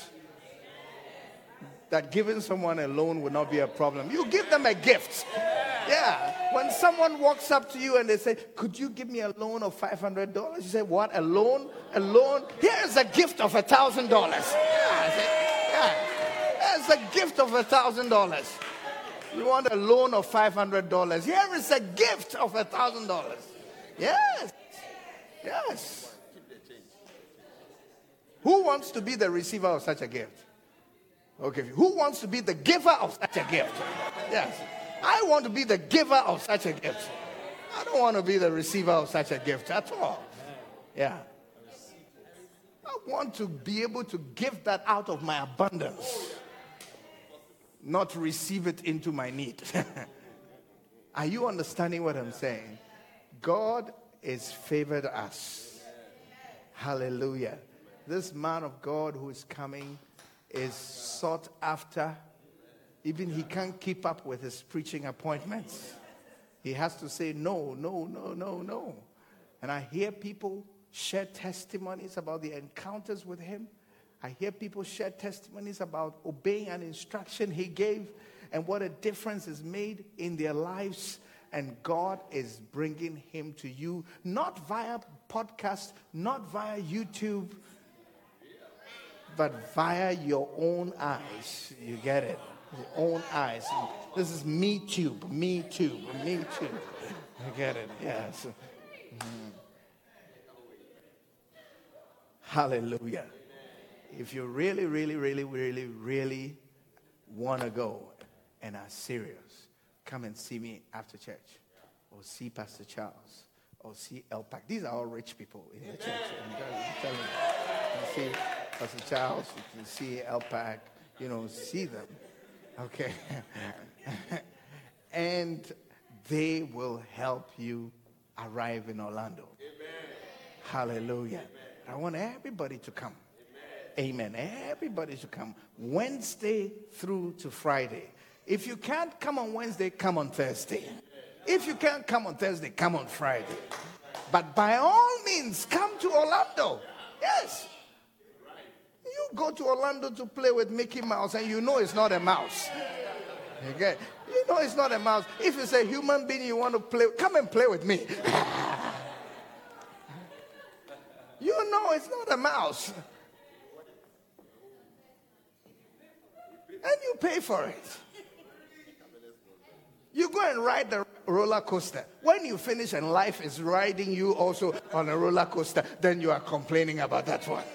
that giving someone a loan will not be a problem. You give them a gift. Yeah. When someone walks up to you and they say, could you give me a loan of five hundred dollars? You say, what? A loan? A loan? Here's a gift of one thousand dollars. Yeah. Here's a gift of one thousand dollars. You want a loan of five hundred dollars. Here is a gift of one thousand dollars. Yes. Yes. Who wants to be the receiver of such a gift? Okay. Who wants to be the giver of such a gift? Yes. I want to be the giver of such a gift. I don't want to be the receiver of such a gift at all. Yeah. I want to be able to give that out of my abundance. Not receive it into my need. Are you understanding what I'm saying? God is favored us. Hallelujah. This man of God who is coming is sought after. Even he can't keep up with his preaching appointments. He has to say no, no, no, no, no. And I hear people share testimonies about the encounters with him. I hear people share testimonies about obeying an instruction he gave and what a difference is made in their lives. And God is bringing him to you, not via podcast, not via YouTube, but via your own eyes. You get it? Your own eyes. This is me tube, me tube, me tube. You get it? Yes. Mm-hmm. Hallelujah. If you really, really, really, really, really want to go and are serious, come and see me after church. Or see Pastor Charles. Or see El Pac. These are all rich people in the church. I'm telling you. You see Pastor Charles, you can see El Pac, you know, see them. Okay. And they will help you arrive in Orlando. Amen. Hallelujah. Amen. I want everybody to come. Amen. Amen. Everybody should come. Wednesday through to Friday. If you can't come on Wednesday, come on Thursday. If you can't come on Thursday, come on Friday. But by all means, come to Orlando. Yes. You go to Orlando to play with Mickey Mouse and you know it's not a mouse. Okay? You know it's not a mouse. If it's a human being you want to play, come and play with me. You know it's not a mouse. And you pay for it. You go and ride the roller coaster. When you finish and life is riding you also on a roller coaster, then you are complaining about that one.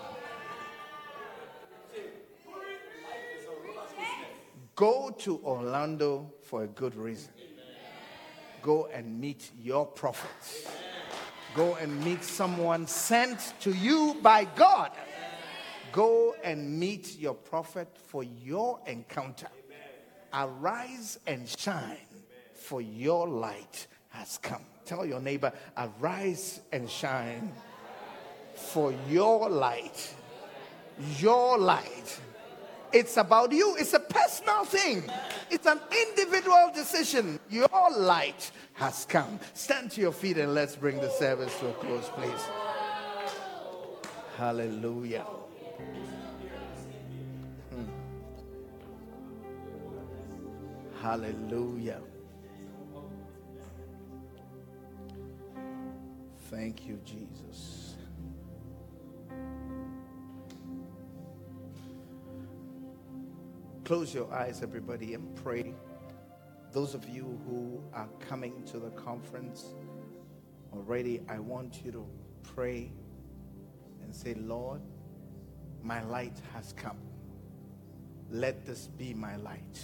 Go to Orlando for a good reason. Go and meet your prophets. Go and meet someone sent to you by God. Go and meet your prophet for your encounter. Arise and shine, for your light has come. Tell your neighbor, arise and shine, for your light. Your light. It's about you. It's a personal thing. It's an individual decision. Your light has come. Stand to your feet and let's bring the service to a close, please. Hallelujah. Hmm. Hallelujah. Thank you, Jesus. Close your eyes, everybody, and pray. Those of you who are coming to the conference already, I want you to pray and say, Lord, my light has come. Let this be my light.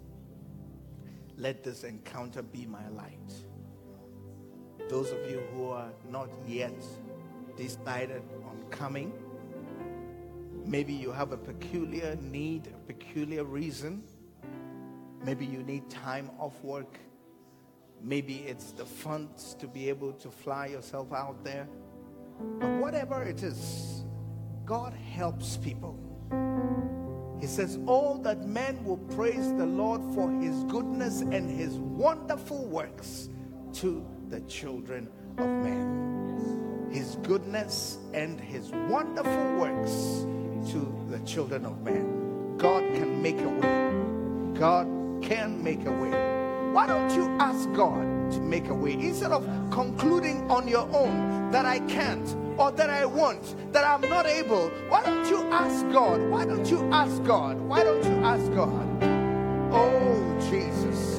Let this encounter be my light. Those of you who are not yet decided on coming, maybe you have a peculiar need, a peculiar reason. Maybe you need time off work. Maybe it's the funds to be able to fly yourself out there. But whatever it is, God helps people. He says, oh, that men will praise the Lord for his goodness and his wonderful works to the children of men. His goodness and his wonderful works to the children of men. God can make a way. God can make a way. Why don't you ask God to make a way instead of concluding on your own that I can't or that I won't, that I'm not able? Why don't you ask God? Why don't you ask God? Why don't you ask God? Oh, Jesus.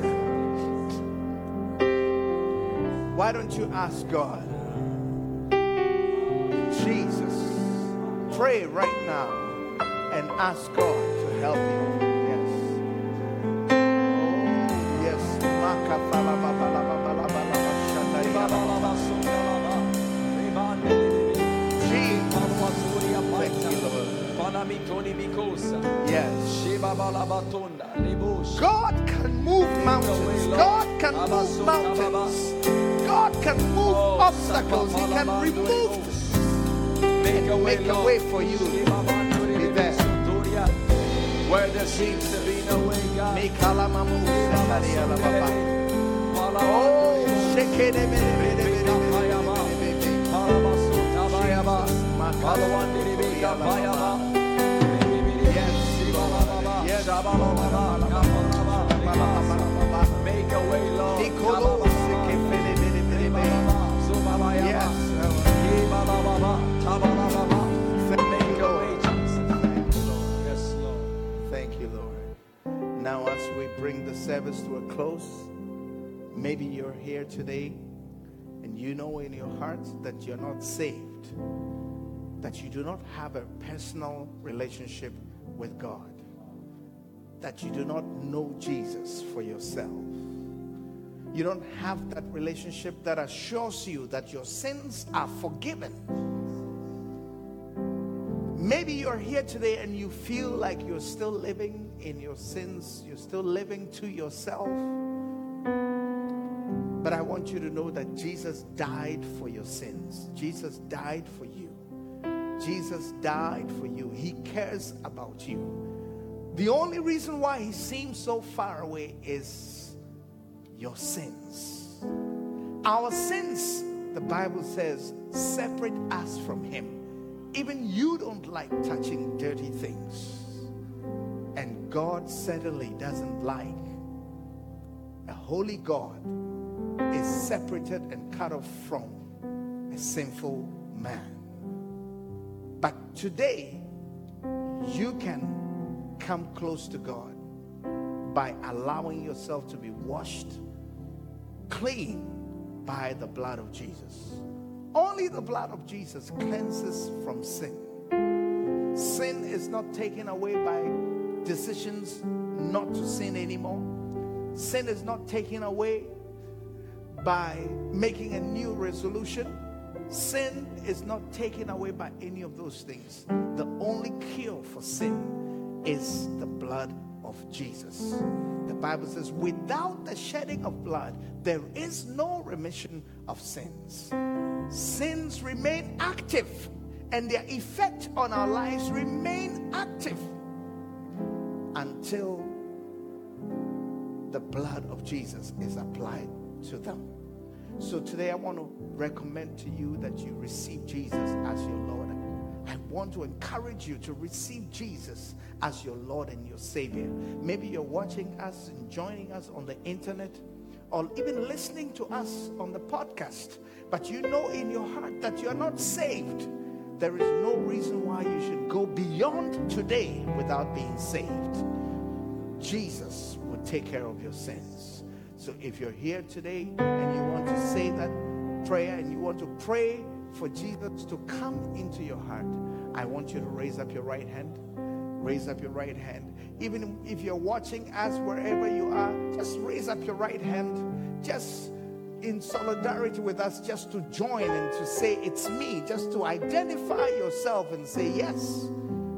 Why don't you ask God? Jesus. Pray right now and ask God to help you. Yes. God can move mountains. God can move mountains. God can move obstacles. He can remove Make a way, make a Lord. way for you. Be there. Where there seems to be no way, God. Mikalamamu Sandari Alababa. Oh, yes, Make a way, Lord. Make a way, Jesus. Yes, Lord. Thank you, Lord. Now, as we bring the service to a close, maybe you're here today and you know in your heart that you're not saved, that you do not have a personal relationship with God, that you do not know Jesus for yourself. You don't have that relationship that assures you that your sins are forgiven. Maybe you're here today and you feel like you're still living in your sins, you're still living to yourself. But I want you to know that Jesus died for your sins. Jesus died for you. Jesus died for you. He cares about you. The only reason why he seems so far away is your sins. Our sins, the Bible says, separate us from him. Even you don't like touching dirty things. And God certainly doesn't like a holy God is separated and cut off from a sinful man. But today, you can come close to God by allowing yourself to be washed clean by the blood of Jesus. Only the blood of Jesus cleanses from sin. Sin is not taken away by decisions not to sin anymore. Sin is not taken away by making a new resolution. Sin is not taken away by any of those things. The only cure for sin is the blood of Jesus. The Bible says, without the shedding of blood, there is no remission of sins. Sins remain active, and their effect on our lives remain active until the blood of Jesus is applied to them. So today I want to recommend to you that you receive Jesus as your Lord. I want to encourage you to receive Jesus as your Lord and your Savior. Maybe you're watching us and joining us on the internet, or even listening to us on the podcast, but you know in your heart that you're not saved. There is no reason why you should go beyond today without being saved. Jesus will take care of your sins. So if you're here today and you want to say that prayer and you want to pray for Jesus to come into your heart, I want you to raise up your right hand. Raise up your right hand. Even if you're watching us wherever you are, just raise up your right hand. Just in solidarity with us, just to join and to say, it's me. Just to identify yourself and say, yes,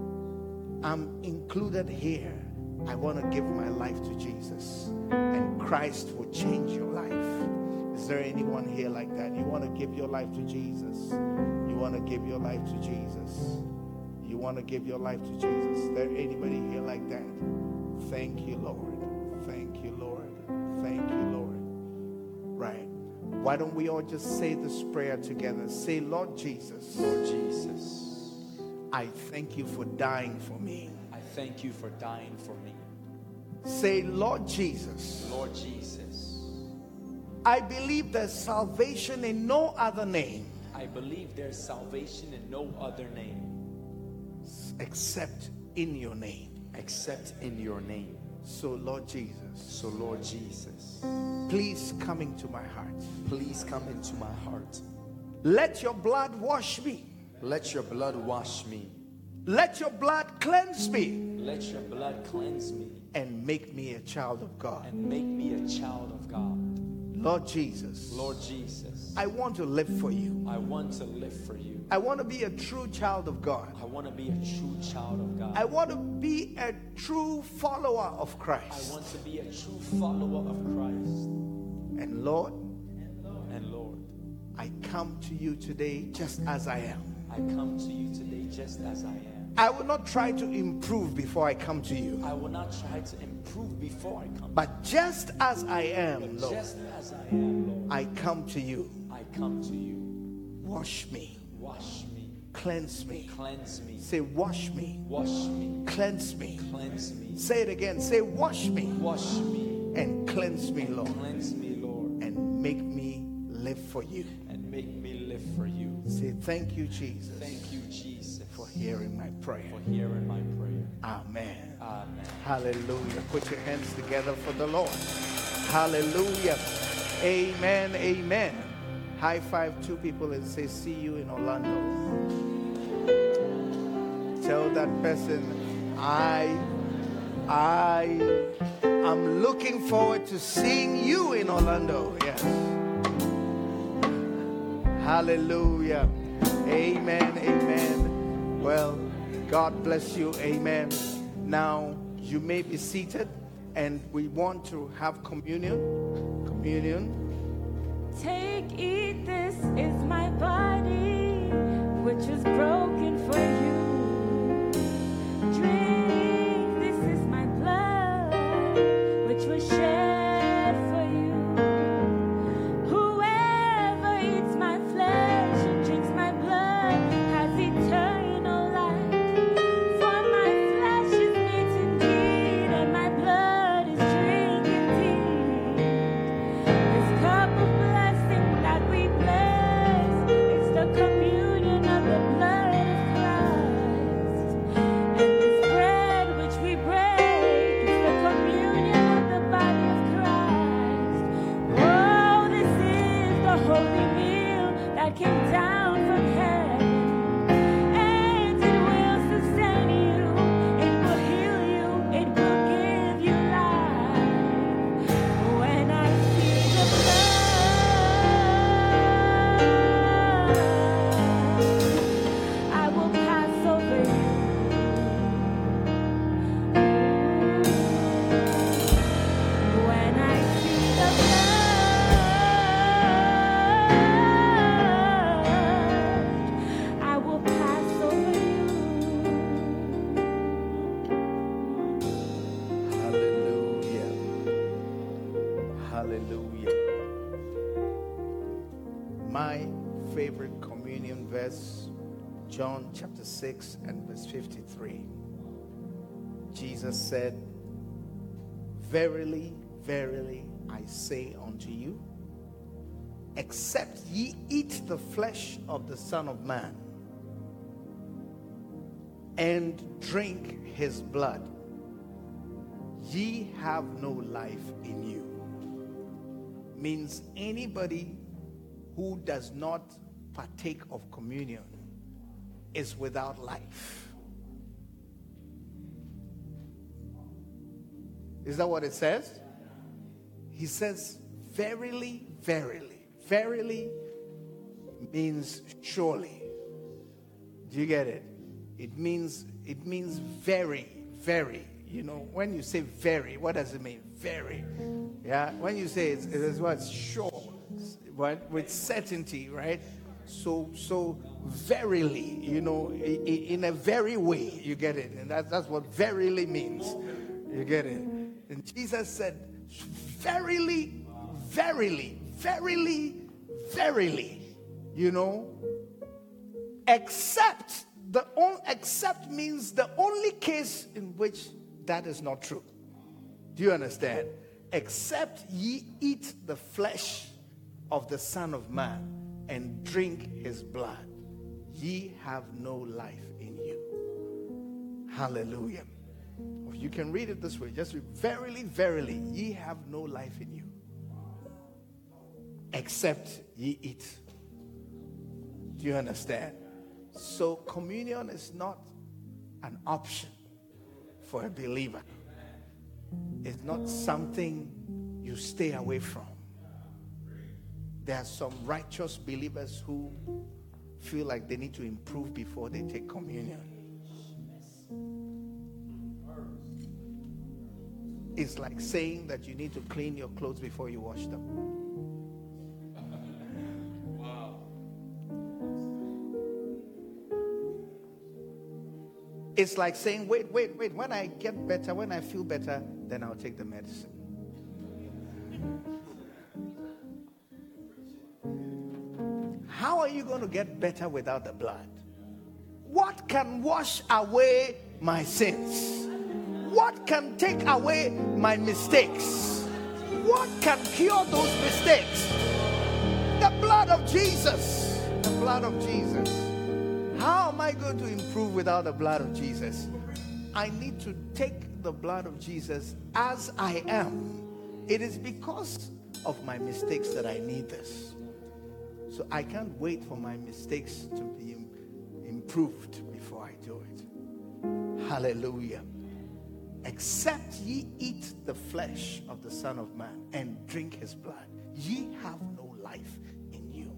I'm included here. I want to give my life to Jesus, and Christ will change your life. Is there anyone here like that? You want to give your life to Jesus? You want to give your life to Jesus? You want to give your life to Jesus? Is there anybody here like that? Thank you, Lord. Thank you, Lord. Thank you, Lord. Right. Why don't we all just say this prayer together? Say, Lord Jesus. Lord Jesus, I thank you for dying for me. I thank you for dying for me. Say, Lord Jesus. Lord Jesus, I believe there's salvation in no other name. I believe there's salvation in no other name except in your name. except in your name. So, Lord Jesus, So Lord Jesus, please come into my heart. please come into my heart. Let your blood wash me. Let your blood wash me. Let your blood cleanse me Let your blood cleanse me and make me a child of God. and make me a child of God. Lord Jesus, Lord Jesus, I want to live for you. I want to live for you. I want to be a true child of God. I want to be a true child of God. I want to be a true follower of I Christ. want to be a true follower of Christ. And Lord, And Lord, I come to you today just as I am. I come to you today just as I am. I will not try to improve before I come to you. I will not try to improve before I come. But just as I am, Lord, Just as I am, Lord, I come to you. I come to you. Wash me. Wash me. Cleanse me. Cleanse me. Say, wash me. Wash me. Cleanse me. Cleanse me. Say it again. Say, wash me. Wash me. And cleanse me, Lord. Cleanse me, Lord. And make me live for you. And make me live for you. Say, thank you, Jesus. Thank you, Jesus, for hearing my prayer. For hearing my prayer. Amen. Amen. Hallelujah. Put your hands together for the Lord. Hallelujah. Amen. Amen. High five two people and say, see you in Orlando. Tell that person, I, I am looking forward to seeing you in Orlando. Yes. Hallelujah. Amen. Amen. Well, God bless you. Amen. Now, you may be seated, and we want to have communion. Communion. Take, eat, this is my body, which is broken for you. Drink, this is my blood, which was shed for you. Whoever eats my flesh and drinks my blood has eternal life. For my flesh is meat indeed, and my blood is drink indeed. This cup of blessing that we bless, it's the communion of the blood of Christ. And this bread which we break, it's the communion of the body of Christ. Oh, this is the holy meal that came down from heaven. And it will sustain you, it will heal you, it will give you life. When I see the blood, I will pass over you. When I see the blood, I will pass over you. Hallelujah. Hallelujah. My favorite communion verse, John chapter six and verse fifty-three. Jesus said, verily, verily, I say unto you, except ye eat the flesh of the Son of Man and drink his blood, ye have no life in you. Means anybody who does not partake of communion is without life. Is that what it says? He says, verily, verily. Verily means surely. Do you get it? It means it means very, very. You know, when you say very, what does it mean? Very. Yeah. When you say it's, it's what's sure, but with certainty, right? So, so verily, you know, in a very way, you get it, and that's that's what verily means. You get it. And Jesus said, verily, verily, verily, verily, you know, except the on, except means the only case in which that is not true. Do you understand? Except ye eat the flesh of the Son of Man and drink his blood, ye have no life in you. Hallelujah. You can read it this way. Just read, verily, verily, ye have no life in you, except ye eat. Do you understand? So communion is not an option for a believer. It's not something you stay away from. There are some righteous believers who feel like they need to improve before they take communion. It's like saying that you need to clean your clothes before you wash them. Wow. It's like saying, wait, wait, wait. When I get better, when I feel better, then I'll take the medicine. How are you going to get better without the blood? What can wash away my sins? What can take away my mistakes? What can cure those mistakes? The blood of Jesus. The blood of Jesus. How am I going to improve without the blood of Jesus? I need to take the blood of Jesus as I am. It is because of my mistakes that I need this. So I can't wait for my mistakes to be improved before I do it. Hallelujah. Except ye eat the flesh of the Son of Man and drink his blood, ye have no life in you.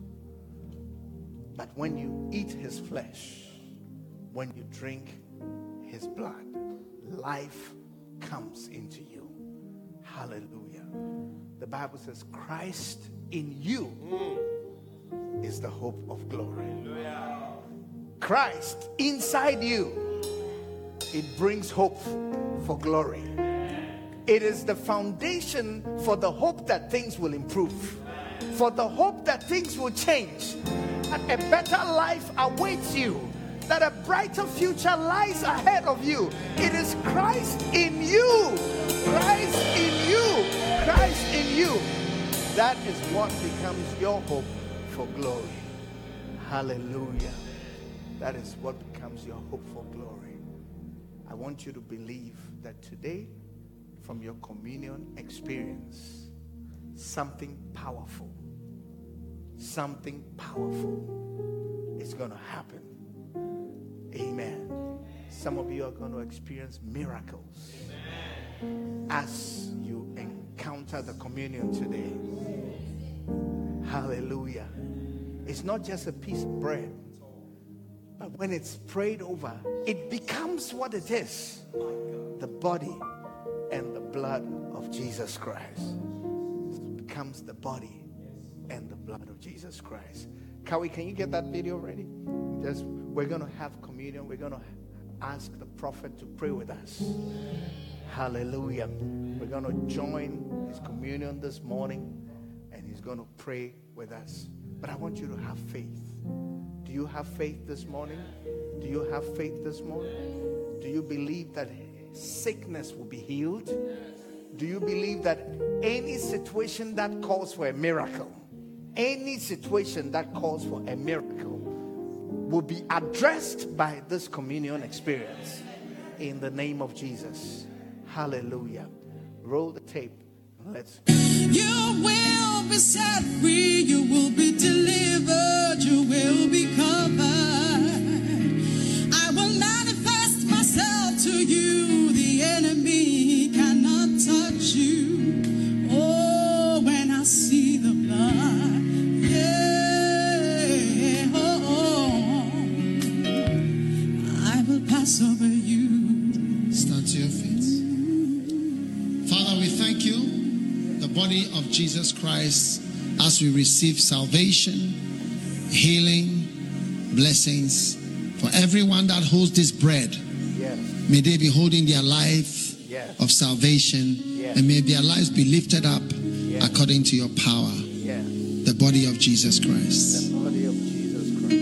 But when you eat his flesh, when you drink his blood, life comes into you. Hallelujah. The Bible says Christ in you is the hope of glory. Christ inside you, it brings hope for glory. It is the foundation for the hope that things will improve, for the hope that things will change, that a better life awaits you, that a brighter future lies ahead of you. It is Christ in you, Christ in you, Christ in you. That is what becomes your hope for glory. Hallelujah. That is what becomes your hope for glory. I want you to believe that today, from your communion experience, something powerful, something powerful is going to happen. Amen. Some of you are going to experience miracles as you encounter the communion today. Hallelujah. It's not just a piece of bread, but when it's prayed over, it becomes what it is. The body and the blood of Jesus Christ. It becomes the body and the blood of Jesus Christ. Kawi, can you get that video ready? Just, we're going to have communion. We're going to ask the prophet to pray with us. Hallelujah. We're going to join his communion this morning, and he's going to pray with us. But I want you to have faith. Do you have faith this morning? Do you have faith this morning? Do you believe that sickness will be healed? Do you believe that any situation that calls for a miracle, any situation that calls for a miracle will be addressed by this communion experience in the name of Jesus? Hallelujah. Roll the tape. Let's. You will be set free. You will be delivered. You will be covered. I will manifest myself to you. The enemy cannot touch you. Oh, when I see the blood, yeah, oh, oh, I will pass over you. Stand to your feet. Father, we thank you. The body of Jesus Christ, as we receive salvation, healing, blessings for everyone that holds this bread. Yes. May they be holding their life Yes. of salvation, Yes. and may their lives be lifted up Yes. according to your power. Yes. The body of Jesus Christ. The body of Jesus Christ.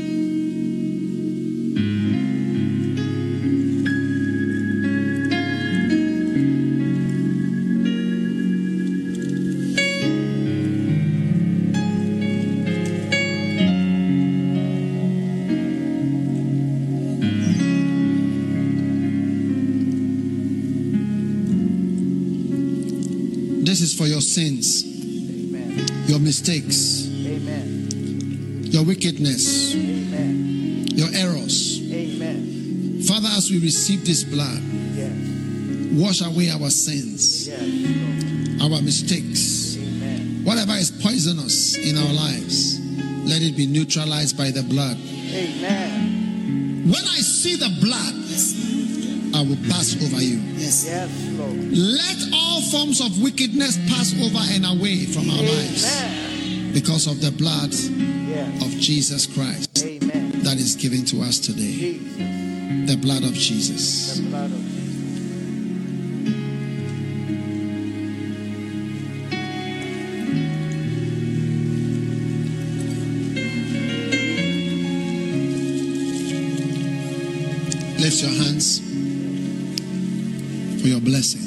This is for your sins, Amen. your mistakes, Amen. your wickedness, Amen. your errors. Amen. Father, as we receive this blood, Yes. wash away our sins, Yes. Lord. our mistakes. Amen. Whatever is poisonous in our lives, let it be neutralized by the blood. Amen. When I see the blood, I will pass over you. Yes, Lord. Let all forms of wickedness pass over and away from our lives Amen. because of the blood Yes. of Jesus Christ Amen. that is given to us today. Jesus. The blood of Jesus. The blood of Jesus. Lift your hands for your blessing.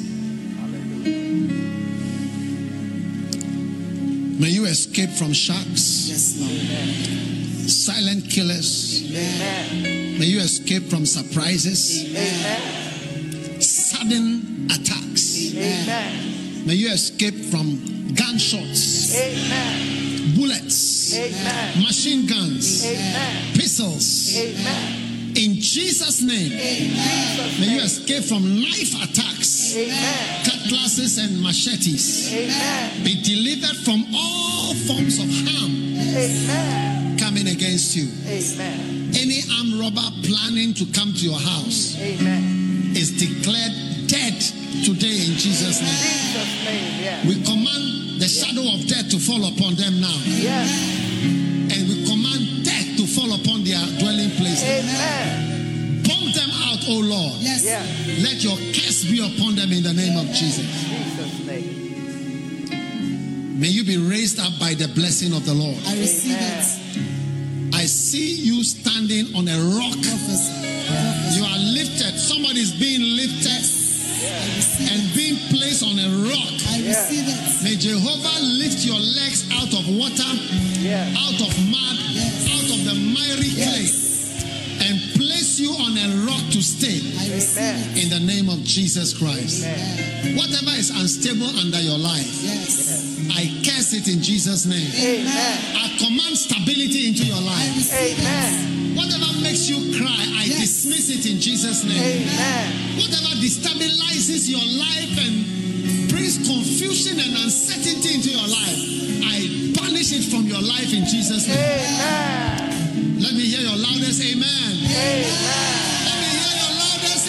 May you escape from sharks, Yes, Lord. silent killers. Amen. May you escape from surprises, Amen. sudden attacks. Amen. May you escape from gunshots, Amen. bullets, Amen. machine guns, Amen. pistols. Amen. In Jesus' name, may you escape from knife attacks, Amen. cutlasses and machetes. Amen. Be delivered from all forms of harm Amen. coming against you. Amen. Any armed robber planning to come to your house Amen. is declared dead today in Jesus' name. Jesus' name, yes. We command the shadow of death to fall upon them now. Yes. And we command death to fall upon their dwelling places. Amen. Bomb them out, O Lord. Yes. Yes. Let your curse be upon them in the name of Jesus. Jesus' name. May you be raised up by the blessing of the Lord. I receive Amen. it. I see you standing on a rock. Prophecy. Prophecy. You are lifted. Somebody is being lifted I receive and it. being placed on a rock. I receive it. May Jehovah lift your legs out of water, Yes. out of mud, Yes. out of the miry clay, Yes. and place you on a rock to stay I receive Amen. it. in the name of Jesus Christ. Amen. Whatever is unstable under your life, Yes. I curse it in Jesus' name. Amen. I command stability into your I life. receive it. Amen. Whatever makes you cry, I Yes. dismiss it in Jesus' name. Amen. Whatever destabilizes your life and brings confusion and uncertainty into your life, I banish it from your life in Jesus' name. Amen. Let me hear your loudest amen. Amen. Let me hear your loudest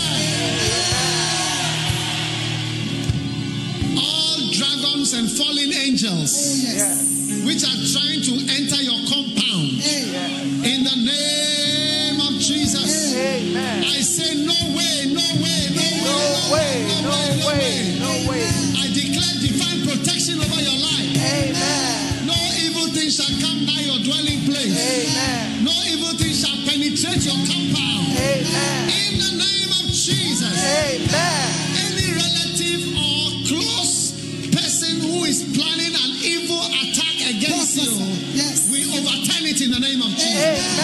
amen. All dragons and fallen angels Yes. which are trying to enter your compound, Hey. in the name of Jesus, Amen. I say no way, no way, no way, No way, no way, no way. I declare divine protection over your life. Amen. No evil thing shall come by your dwelling place. Amen. No evil thing shall penetrate your compound. Amen. In the name of Jesus. Amen. Any relative or close person who is planning an evil attack against you, Yes. we overturn it in the name of Jesus.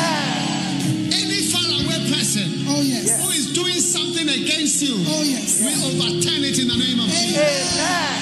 Amen. Any faraway person Oh, yes. who is doing something against you, Oh, yes. we overturn it in the name of Jesus. Amen.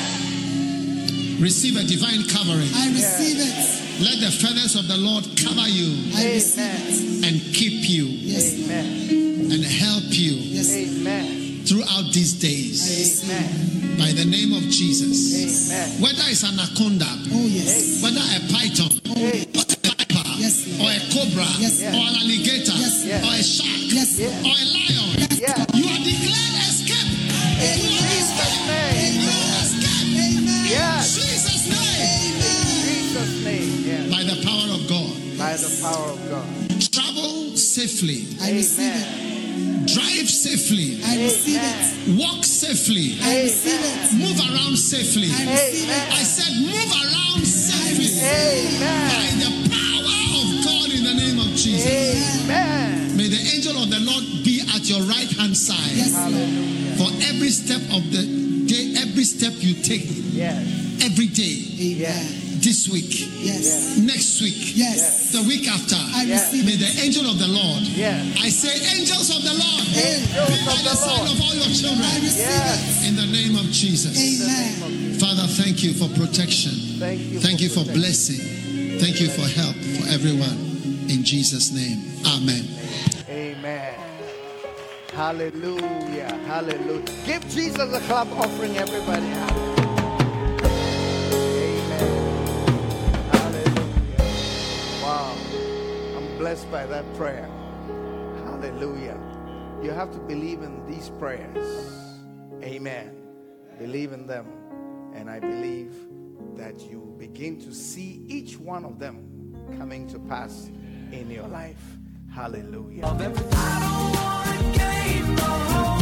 Receive a divine covering. I receive it. Let the feathers of the Lord cover you I receive it. Amen. and keep you Yes. Amen. and help you Yes. Amen. throughout these days Amen. by the name of Jesus. Amen. Whether it's an anaconda, Oh, yes. whether a python, Hey. or a viper, Yes. or a cobra, Yes. or an alligator, Yes. or a shark, Yes. or a lion, Yeah. you are declared escape. In Jesus' name. You escape. Amen. Yes. Jesus' name. Jesus' name. Yes. By the power of God. By the power of God. Travel safely. I receive it. Amen. Drive safely. I receive it. Walk safely. I receive it. Move around safely. I receive it. I said move around safely. By Amen. the power of God in the name of Jesus. Amen. May the angel of the Lord be at your right hand side. Yes. Hallelujah. For every step of the day, every step you take, Yes. every day, Amen. this week, Yes. next week, Yes. the week after, I Yes. receive may it. the angel of the Lord, Yes. I say angels of the Lord, Angels be by of the the side Lord. of all your I children. receive Yes. In the name of Jesus. Amen. Father, thank you for protection. Thank you. Thank you for protection. blessing. Thank you for help for everyone. In Jesus' name. Amen. Amen. Hallelujah. Hallelujah. Give Jesus a clap offering, everybody. Amen. Hallelujah. Wow. I'm blessed by that prayer. Hallelujah. You have to believe in these prayers. Amen. Believe in them. And I believe that you begin to see each one of them coming to pass in your life. Hallelujah. I don't wanna gave the whole